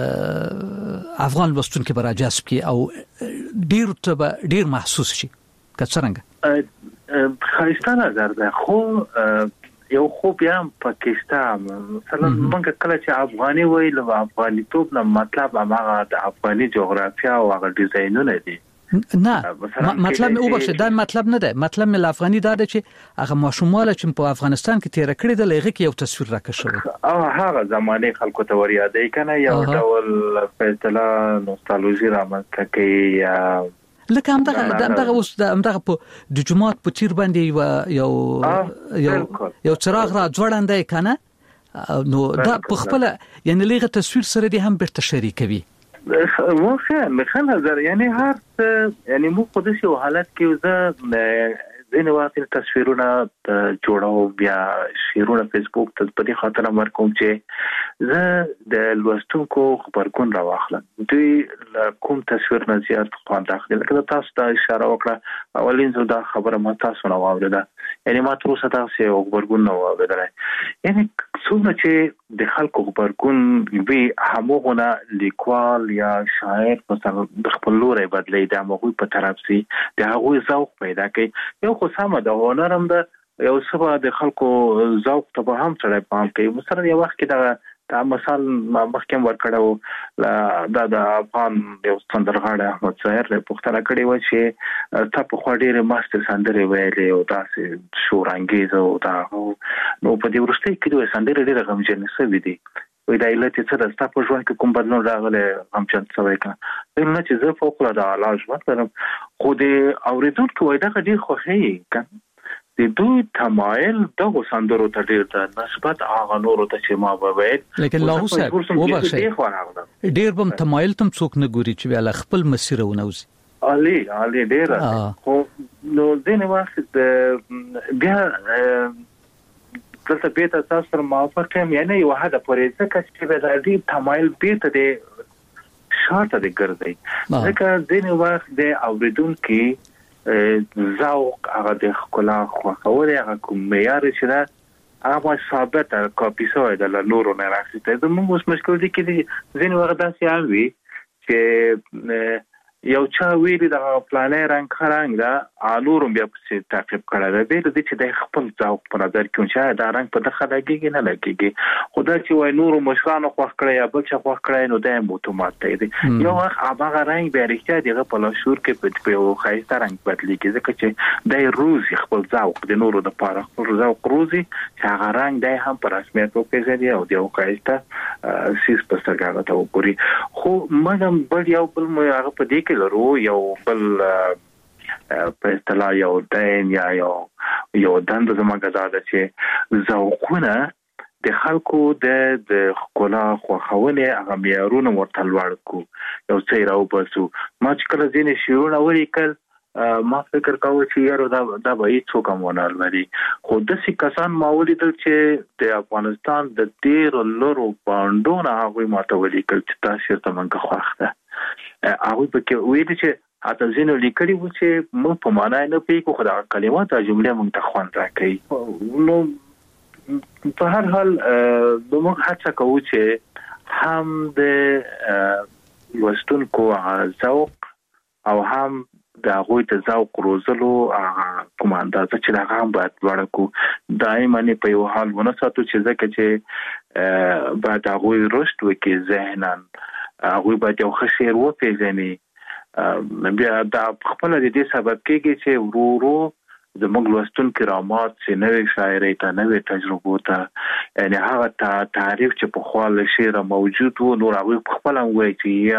افغان لوستون کې براجاسب کی او ډیر محسوس شي کڅرنګ خاصه نظر ده خو یو خو بیا پاکستان مثلا موږ کله چې افغاني وایي له افغاني توپ نه مطلب هغه د افغاني جغرافیا او هغه ډیزاینونه دي نه مطلب او بخښه دا مطلب نه ده. مطلب مل افغاني دا ده چې هغه ماشوماله چې په افغانستان کې تیر کړی د لغه کې یو تصویر راکښو او هغه زمانه خلکو ته ور یادې کنه یو ډول په اصطلاح نوستالژي رامنځته کوي لکه همدغه اوس همدغه په د جمعات په تیر باندې یو چراغ را ځوړندای کنه نو دا په خپل یعنی لغه تصویر سره دي هم برته شریکوي واخه مخه نظر یعنی هر یعنی مو خود شي حالت کې زه دینه واقعي تصویرونه جوړاو بیا شیرونه فیسبوک ته په دې خاطر امر کوم چې زه د لوستونکو خبرګون راوخلم دوی کوم تصویر نه زیات خوند اخلي لکه تاسو ته اشاره وکړه اولین زه دا خبره ما تاسو نه واوریده یعنی ما تر اوسه تاسو یو خبرګون نه واوریدل یعنی څومره چې د خلکو خبرګون وی همغونه لیکوال یا شاعر مثلا د خپل لوري بدلی د هغه په طرف سي د هغه ذوق پیدا کوي یو خو سم د هنر هم د یو سبا د خلکو ذوق ته هم سره پام کوي مثلا یو وخت کې دا مثال مخکې ورکړو د افغان یو سندرغاړی احمد ظاهر له پښتنه کړي و چې تاسو خو ډېر ماستر سندري ویلې او تاسو شورانګیز او دا نو په دې ورسته کې دوی سندري ډېر غمجن شوي دي وې دا علت څه د تاسو په ژوند کې کوم بدلون راغلی غمجن شوی کنه نو چې زه فوق العاده علاج وکړم خو دې اوریدونکو وای دا ډېر خوښي کنه د دوی تمایل دغه سندرو ته ډیر د نسبت هغه نورو ته چې ما وویل لیکن لا اوسه وبخښه ډیر بم تمایل تم څوک نه ګوري چې بیا خپل مسیر ونوزي علي ډیر خو نو دینه وخت بیا دلته بیت تاسو سره موافق یم یعنی یو هدا پرې ځکه چې به د دې تمایل بیت د شاته د ګرځي ځکه دینه وخت د اوریدونکو ذوق هغه د خلا خوښول هغه کوم معیار چې دا هغه ثابت کاپی شوی د نورو نه راځي ته موږ اوس مشکل دي کې ځین وخت داسې اوي چې یو چا ویلي د پلانې رنگ خرنګ دا نورم بیا په تعقیب کړه دا به د چې د خپل ذوق په نظر کې چې دا رنگ په دغه لګيږي نه لګيږي خدای چې وای نورو مشرانو خوښ کړی یا بل څه خوښ کړی نو د اتومات دی یو وخت هغه رنگ به رښتیا دغه په لاشور کې په یو خایسته رنگ بدلېږي ځکه چې د روزي خپل ذوق د نورو د پاره خپل ذوق روزي چې هغه رنگ د هم پر رسمیت وکړي او د خایسته سیس په سترګه ته وګوري خو مګم بل یو بل هغه په دې لرو یو بل په اصطلاح یو دین یا یو دند زموږه زاده چې ذوقونه د خلکو د خلا خوخونه هغه معیارونه ورته لوړ کو یو څه راو بسو ما چې کله ځینې شیرونه ولیکل ما فکر کاوه چې یارو دا به هیڅ کومونه لري خو د سې کسان ما ولیدل چې د افغانستان د ډېر لورو باندونه هغه ماته ولیکل چې تاسو ته منګه خوښه هغه په کې ویل چې اته زینو لیکلي و چې موږ په معنا نه پیګو خدای کلمات او جمله موږ ته خوان راکړي نو په هر حال موږ هڅه کوو چې هم د لوستونکو ذوق او هم د غوي ته ذوق روزلو کوم اندازه چې هغه هم باید ورکو دایماً په یو حال ونه ساتو چې ځکه چې بعد غوي رشد وکي ذهنن هغه باید یو خشیر و پیژني بیا دا خپل د دې سبب کېږي چې ورو د موږ لوستون کرامات چې نوې شاعري ته نوې تجربه ته یعنی هغه تعریف چې په خپل شعر موجود وو نور هغه خپل وایي چې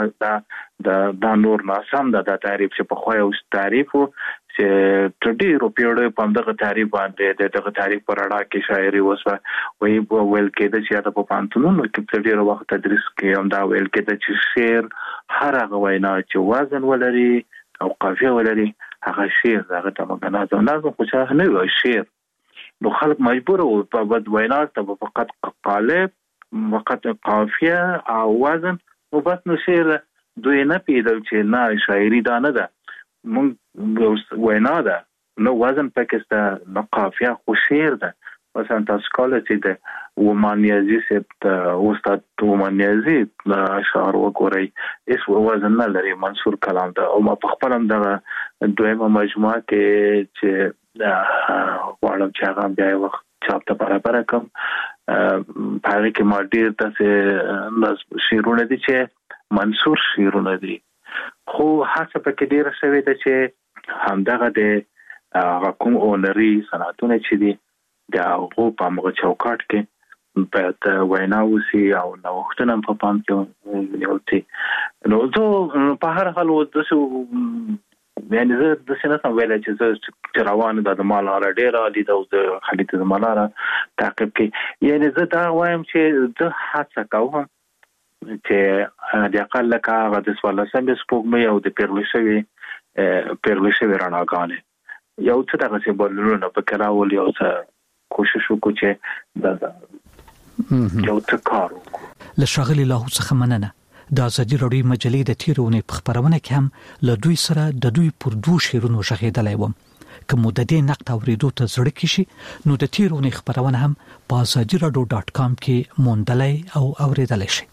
یا دا نور ناسم دا تعریف چې په خو یو تعریف چې ټډي روپیړې په دغه تعریف باندې دغه تعریف پر اړه کې شاعري وسه وی ویل کېده چې دا په پانتونو کې ډېر وخت تدریس کې هم دا ویل کېده چې شعر هر هغه وینا چې وزن ولري او قافیه ولري هغه شعر هغه ته مګنازم لازم خو چې نه وي شعر نو خلک مجبور او په بد وینا ته فقط قالب فقط قافیه او وزن او بس نو شعر دوی نه پیدل چې نه شاعري دا نه ده مونږ وینا ده نو وزن پکسته نو قافیه خو شعر ده مثلا تاسو کله چې د ومانیازي سپت استاد ومانیازي اشعار وګورئ اس وزن نه لري منصور کلام ده او ما په خپل د دویمه مجموعه کې چې غواړم چې هغه بیا وخت چاپ ته برابر کوم په کې ما ډیر تاسو شیرونه دي چې منصور شیرونه دي خو هڅه پکې ډیره شوې ده چې همدغه د کوم اونري صنعتونه چې دي د هغو په موږ چوکاټ کې باید وینا وسی او نوښتونه په پام کې ونیولتي نو زه په هر حال ودسو یعنی زه د سینه سم ویل چې روان د مالاره ډیر علي د خلیت د مالاره تعقیب کې یعنی زه دا وایم چې د هڅه کوم چې د اقل لکه د سوال سم سپوږمۍ او د پیرلي شوی رڼاګانې یو څه دغه څه بلونه په کراول یو څه کوشش وکړو چې دا یو څه کار وکړو لشغل له څخه مننه د ازادي راډیو مجلې د تیرونې په خبرونه کې هم له دوی سره د دوی پر دوه شیرونو ژغېدلای وم کوم د دې نقد اوریدو ته زړه کې شي نو د تیرونې خبرونه هم په azadiradio.com کې موندلای او اوریدلای شي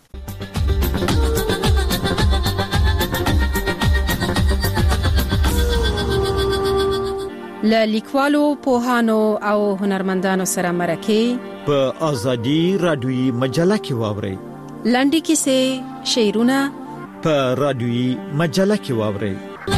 له لیکوالو پوهانو او هنرمندانو سره مرکه په ازادي رادیوي مجله کې واوري لنډی کیسې شعرونه په رادیوي مجله کې واوري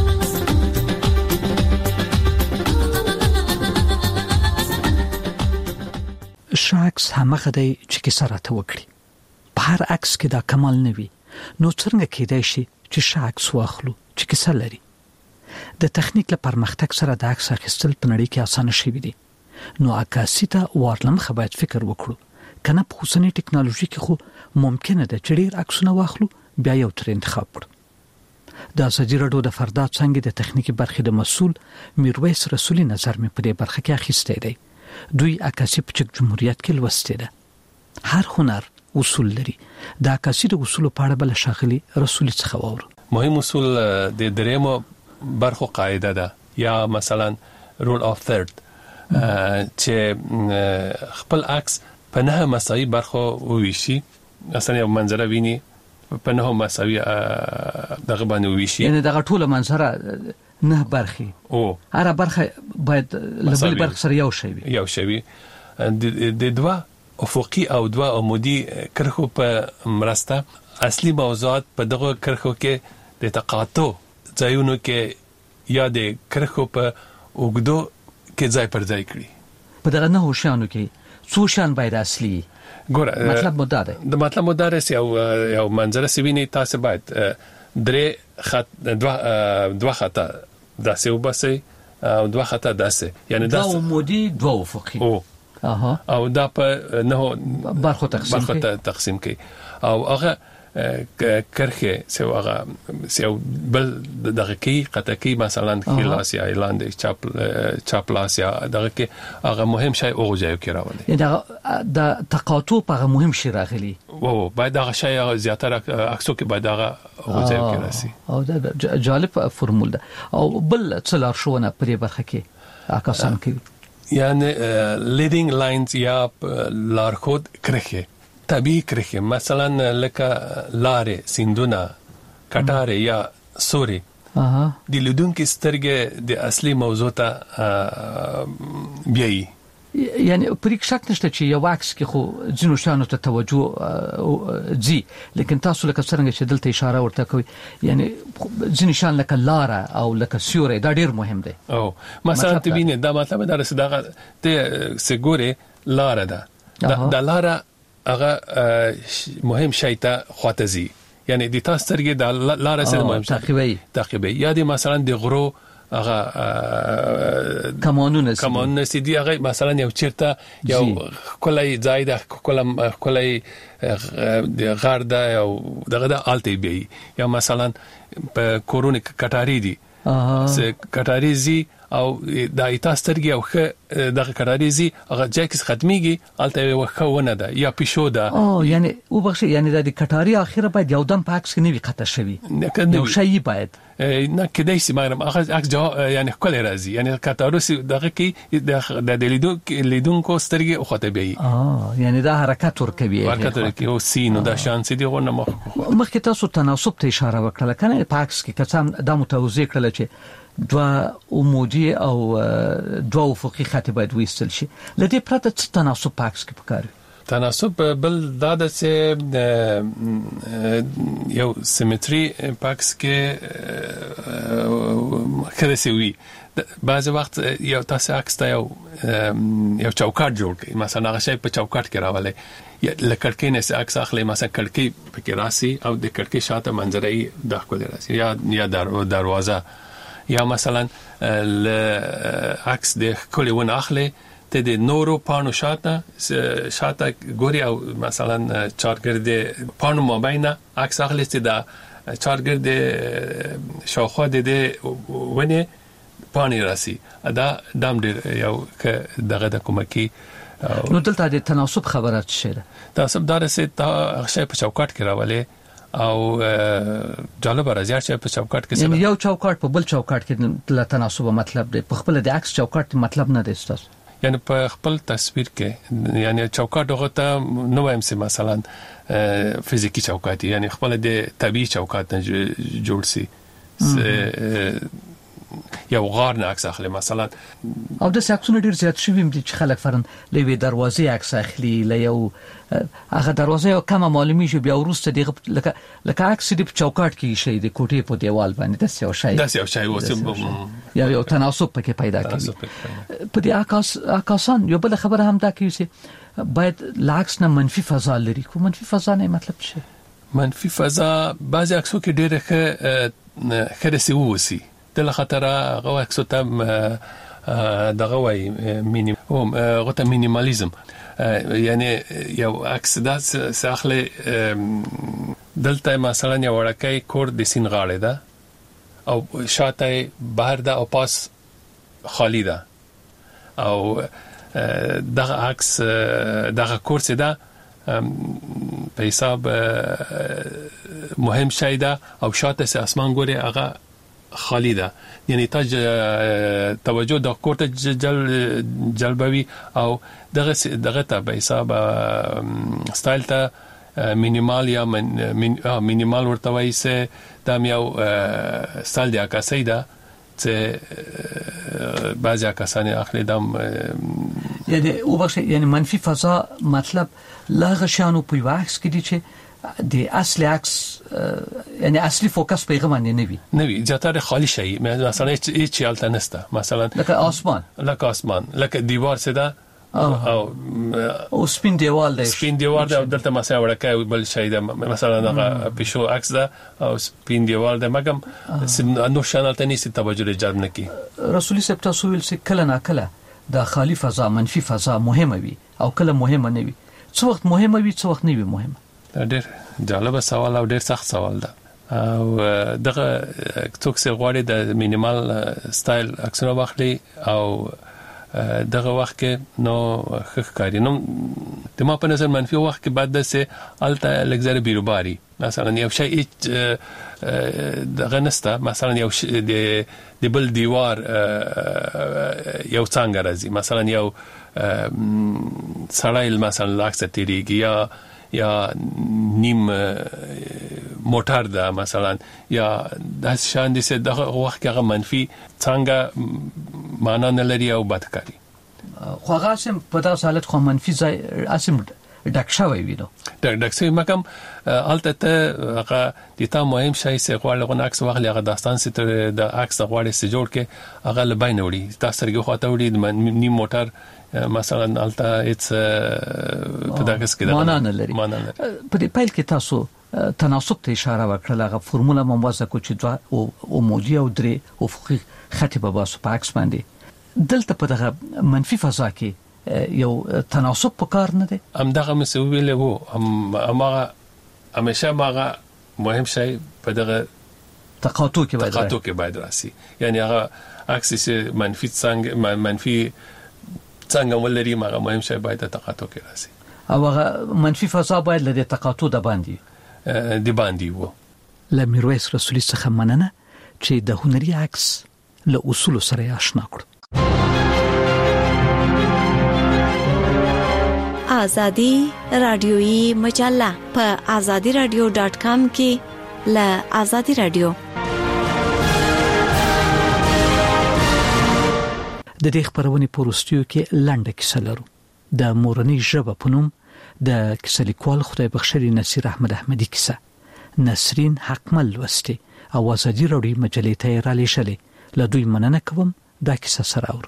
شاکس همغه دی چې کیسه راته وکړي په هر عکس کې دا کمال نه وي نو څنګه کېدای شي چې شاکس واخلو چې کیسه لري د تخنیک له پرمختګ سره د عکس اخیستل په نړۍ کې اسانه شوي دي نو عکاسي ته ورلم باید فکر وکړو کنه په اوسنۍ ټکنالوژي کې خو ممکنه ده چې ډیر عکسونه واخلو بیا یو تر انتخاب کړو د ازادي راډیو د فردا څنګه د تخنیکی برخې د مسول میرویس رسولي نظر مې په دې برخه کې اخیسته دی دوی عکاسي په چک جمهوریت کې لوسته ده هر هنر اصول لري د عکاسي د اصول په اړه بل شاغلي رسولي څخه وور مهم اصول د درېمو برخو قاعده ده یا مثلا رول اف ثird چې خپل عکس په نه مساوي برخو وویشي اصلا یو منظره ویني په نه مساوي دغه باندې وویشي یعنی دغه ټوله منظره نه برخي او هر برخه باید لبل برخه سره یو شوی د دوا افقي او دوا عمودي کرخو په مرسته اصلي موضوعات په دغه کرخو کې د تقاطع ځایونو کې یا د کرخو په اوګدو کې ځای پر ځای کړی په دغه نه هوښیانو کې څو شان باید اصلي ګوره مطلب مدار د مطلب مدار یو منظره سوینه تاسو باید درې خط دوه خطا داسې وبسي او دوه خطا داسې یعنی دا عمودي دوه افقي او دا په نه برخو تقسیم کړي او هغه کرخه سو هغه سو بل دغه کې قطکی مثلا خلاصي ایلاند چاپلاسیا دغه کې هغه مهم شی او ځای کې راولي دا د تقاطع په مهم شی راغلي او باید هغه شی زیاتره عکسو کې باید هغه او ځای کې راسي او دا جالب فرمول ده او بل څلار شونه پرې برخه کې عکاسان کوي یعنی لیدینګ لاینز یا لارخود کرخه طبیعي کرخه مثلا لکه لارې سیندونه کټاره یا سوري د لیدونکو سترګې د اصلي موضوع ته بیاي یعنی پرې شک نشته چې یو عکس کې خو ځینو شانو ته توجه زی لیکن تاسو لکه څنګه چې دلته اشاره ورته کوي یعنی ځینې شان لکه لاره او لکه سوري دا ډیر مهم دی او مثلا ته وینې دا مطلب دا رسېدغه ته سګوري لاره ده دا لاره هغه مهم شی ته خاطزي یعنی د تاسو سره د لاره سره مهم تعقیبي یا د مثلا د غرو هغه کمانونه سيدي هغه مثلا یو چیرته یو کولای ځای ده کولای د غرده او دغه د الټي بي یا مثلا په کورونه کټاری دي کټاریزي او د ایتاسترګي او دغه کټاریزي هغه جاکس ختميږي الته وخونه ده یا پښو ده یعنی وبخښي یعنی د کټاری اخیره باید یو دم پاکس نه وي خطر شوی نو شي باید نه کدی سي مګرم هغه عکس یعنی کله راځي یعنی کټاروسي دغه کې د لیدونکو سترګي او خطبي یعنی دا حرکت ورکوي او سینو دا شانس دي غوړنه مخکې تاسو تناسب ته اشاره وکړه کنه پاکس کې کسان د متوازی کړل چې دوا عمودي او دوا افقي خط باید وېستل شي. لدې پرته څه تناسب پاکس کې پکاره تناسب بل دا د یو سیمټري پاکس کې خرسي وي. بعض وخت یو تاسو عکس ته یو چوکاټ جوړ کړئ، مثلا هغه شی په چوکاټ کې راولئ، لکړکۍ نه عکس اخلي، مثلا کړکۍ پکې راسي او د کړکۍ شاته منظره یې د ښکلې راسي، یا دروازه، یا مثلا عکس د ښکلې ونه اخلي ته د نورو پانو شاته ګوري او مثلا چارګرد پانو مابینه عکس اخلي چې دا چارګرد شاوخوا د ونه پانی راسي. دا دام ډیر یو دغه د کومکی. نو دلته د تناسب خبره شته. تناسب دار سه تا شی په چوکاټ کې راولې او جالب راځي چې په چوکاټ کې یعنی یو چوکاټ په بل چوکاټ کې د تناسب مطلب دی، په خپل د عکس چوکاټ مطلب نه دی ستاسو. یعنی په خپل تصویر کې یعنی چوکاټ هغه ته نو وایم سي مثلا فزیکی چوکاټ یعنی خپل د طبيعي چوکاټ نه جوړ سي یو غار نه عکس اخلي مثلا. او د ساکسونه ډیر زیات شوی دي چې خلک فرن لوي دروازې عکس اخلي، ليو هغه دروازه یو کم معلومي شو بیا ورسته دی لکه عکس دی په چوکاټ کې شي د کوټې په دیوال باندې داسې یو شی یو تناسب پکې پیدا کیږي. په دې عکاسان یو بل خبره هم دا کوي چې باید لاکس نه منفي فضا لري. کو منفي فضا نه مطلب څه؟ منفي فضا بعض عکسو کې ډېر خرسي ووسی د خطر هغه عکسو ته دغه وای مینیمالیزم، یعنی یو عکس دا ساخله دلته مثلا یو ورکه کور د سین غاړه ده او شاته بهر ده او پاس خالی ده او دغه عکس دغه کور څه ده په حساب مهم شی ده او شاته سه اسمان ګوري هغه خالی ده، یعنی توجه د کوټه جلبوي او دغه ته به حساب سټایل ته مینیمال یا مینیمال ورته وایي سه د یو سټایل دی عکاسي ده چې بعضی عکاسان اخلي دم یعنی او بخش یعنی منفي فضا مطلب لا غشانو په واکس کې دي چې د اصلي عکس یعنی اصلي فوکس پیغام نه وي زیاتره خالی شي، مثلا هیڅ حالت نشته، مثلا لکه آسمان لکه دیوار سده او سپین دیوال دی دلته مثلا ورکه بل شي ده، مثلا دغه پښو عکس ده او سپین دیوال ده مګم نو شانالته نيسي توجه جلب نکي. رسولي صاحب تاسو ویل چې کله نه کله د خالی فضا منفي فضا مهمه وي او کله مهمه نه وي. څو وخت مهمه وي څو وخت نه وي مهمه؟ ډېر جالب سوال او ډېر سخت سوال ده او دغه څوک چې غواړي د مینیمال سټایل عکسونه واخلي او دغه وخت کې نو ښکاری نو د ما په نظر منفي وخت کې بعد د سه الته لګزره بیروباري مثلا یو شی دغه نسته، مثلا یو د بل دیوار یو څنګه راځي، مثلا یو سړی مثلا لاکس تیریږي یا نیم موټر ده مثلا یا د شان دي سه دغه وخت کې منفي څنګه معنا نه لري او بدکاري خو هغه سم په تاسو حالت خو منفي ځای اسم ډکشاوي وینو ډکسي مکم الته هغه د تا مهم شي سه غواړي عکس واخلي هغه داستان سه د عکس غواړي سه جوړ کې هغه لباین وړي تاسو رګه خواته وړي نیم موټر مثلا الته اټس په دغه کې معنا نه لري. په دې پایل کې تاسو تناسب ته اشاره وکړه، هغه فرموله موازه کو چې دوا او موجي او درې افقي خط په باسو پاکس باندې دلته په دغه منفي فضا کې یو تناسب پکار نه دی. دغه مسویل وو همیشه ماغه مهم شی په دغه تقاطع کې باید راسي، یعنی هغه عکس منفي څنګه ولري ماغه مهم شی باید تقاطع کې راسي او هغه منفي فضا باید له تقاطع د باندې وو. لمیرویس رسولي څخه مننه چې د هنري عکس له اصول سره آشنا کړ. آزادی رادیویی مجله په azadiradio.com کې له آزادی رادیو د دې خبرونې په وروستیو کې لنډه کیسه لرو. د مورنۍ ژبه په نوم د کیسه لیکوال خدای بخښلي نصیر احمد احمدي کیسه نسرین حقمل لوستي او ازادي راډیو مجلې ته را لېږلې. له دوی مننه کوم. دا کیسه سره اورو.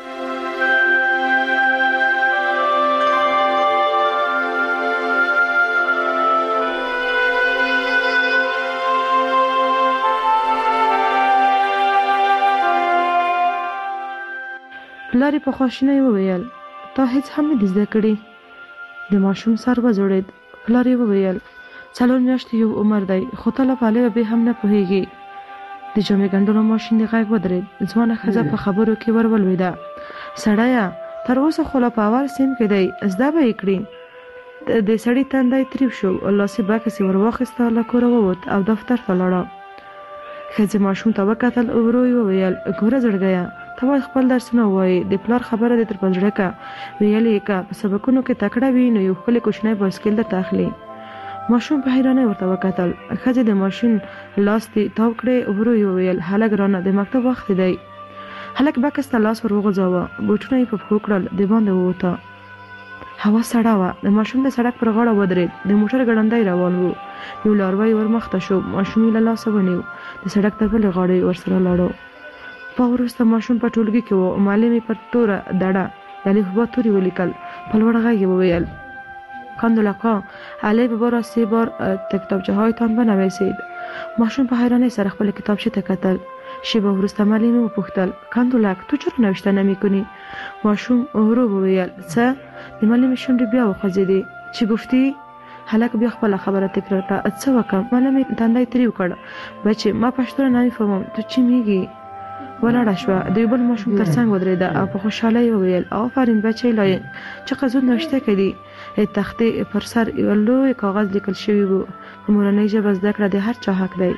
پلار په خواشینۍ وویل تا هیڅ هم نه زده کړې. د ماشوم سر وځړېد. پلار یې وویل 4 میاشتې یو عمر دی خو ته لا په به هم نه پوهېږي. د جامې ګنډلو ماشین د غږ ودرېد. ځوانه ښځه په خبرو کې ورولوېده. سړیه تر اوسه خو لا په اول سیم کې دی زده به یې کړي. د سړي تندی تریو شو. لاسي بکس یې ورواخیسته له کوره ووت او دفتر ته لاړه. ښځې ماشوم ته وکتل. ورو یې وویل ګوره زړګیه ته باید خپل درسونه ووایې. د پلار خبره دې تر پنجره که ویلې که په سبقونو کې تکړه وي نو یو ښکلی کوچنی بایسکل درته اخلي. ماشوم په حیرانۍ ورته وکتل. ښځې د ماشین لاس دې تاو کړې. ورو یې وویل هلک رانه د مکتب وخت دی. هلک بکس ته لاس ور وغځاوه. بوټونه یې په پښو کړل. د باندې ووته. هوا سړه وه. د ماشوم د سړک پر غاړه ودرېد. د موټر ګړندی روان و. یو لاروی ورمخته شو. ماشوم یې له لاسه ونیو. د سړک تر بلې غاړې ورسره لاړو. په وروسته ماشوم په ټولګي کې و. معلم یې پر توره دړه د الفبا توري ولیکل. په لوړ غږ یې وویل کاندولقا علی ببارا 3 بار کتابچه‌هایتان بنویسید. ماشوم په حیرانۍ سره خپل کتابچه ته کتل. شیبه وروسته معلم یې وپوښتل کاندولق تو چرا نوشته نمی‌کنی؟ ماشوم ورو وویل څه؟ د معلم شونډې بیا وخوځېدې. چې گفتی؟ هلک بیا خپل خبره تکرار کړه. څه وکم؟ معلم یې تندی تریو کړ. بچې ما پښتو نه میفهمم تو چی میگی؟ ولاړه شوه. د یو بل ماشوم تر څنګ ودرېده او په خوشحالۍ وویل آفرین بچی لایې چقدر زود نوشته کړي. تختې پر سر یو لوی کاغذ لیکل شوی و. په مورنۍ ژبه زده کړه د هر چا حق دی.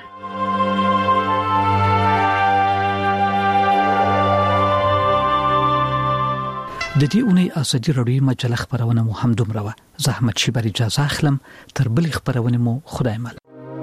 د دې اونۍ ازادي راډیو مجله خبرونه مو هم دومره وه. زه احمد شیبر اجازه اخلم. تر بلې خبرونه مو خدای مل.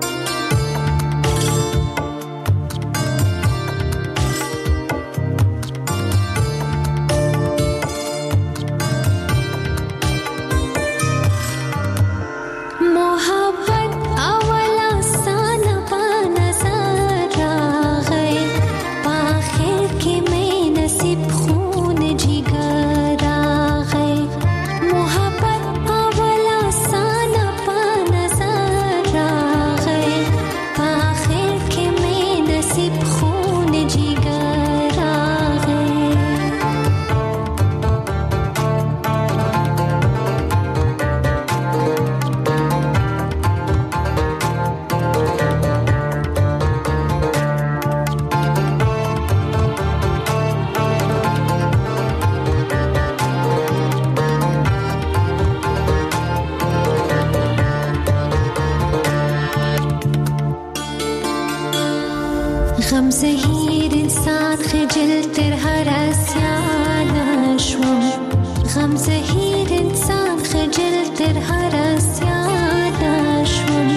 غم زهیر انسان خجل تر هر اسیان شوم. غم زهیر انسان خجل تر هر اسیان شوم.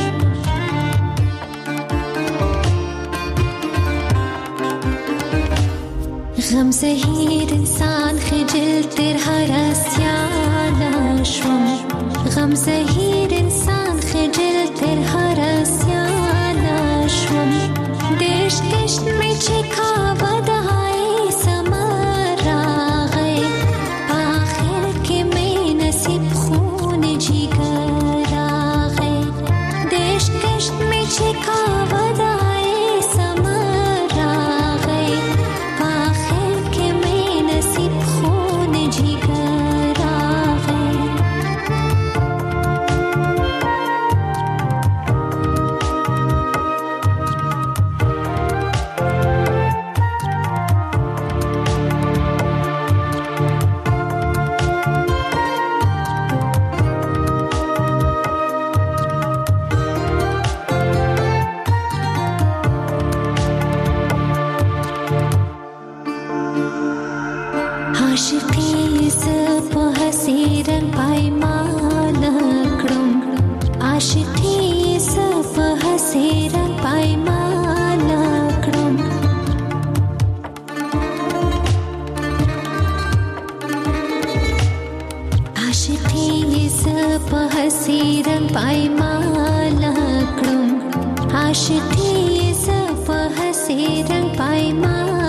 غم زهیر انسان خجل تر هر اسیان شوم. غم زهیر انسان خجل تر هر اسیان شوم. دشت دشت میں چکھاوا دہائی سمر آگئے. آخر کے میں نصیب خون جگر آگئے. دشت دشت میں چکھاوا دہائی سمر آگئے. آخر کے میں نصیب خون جگر آگئے. عاشقی زپ حسیرن پایمان کړم. عاشقی زپ حسیرن پایمان کړم. आशिकी सफह से रंग पायमा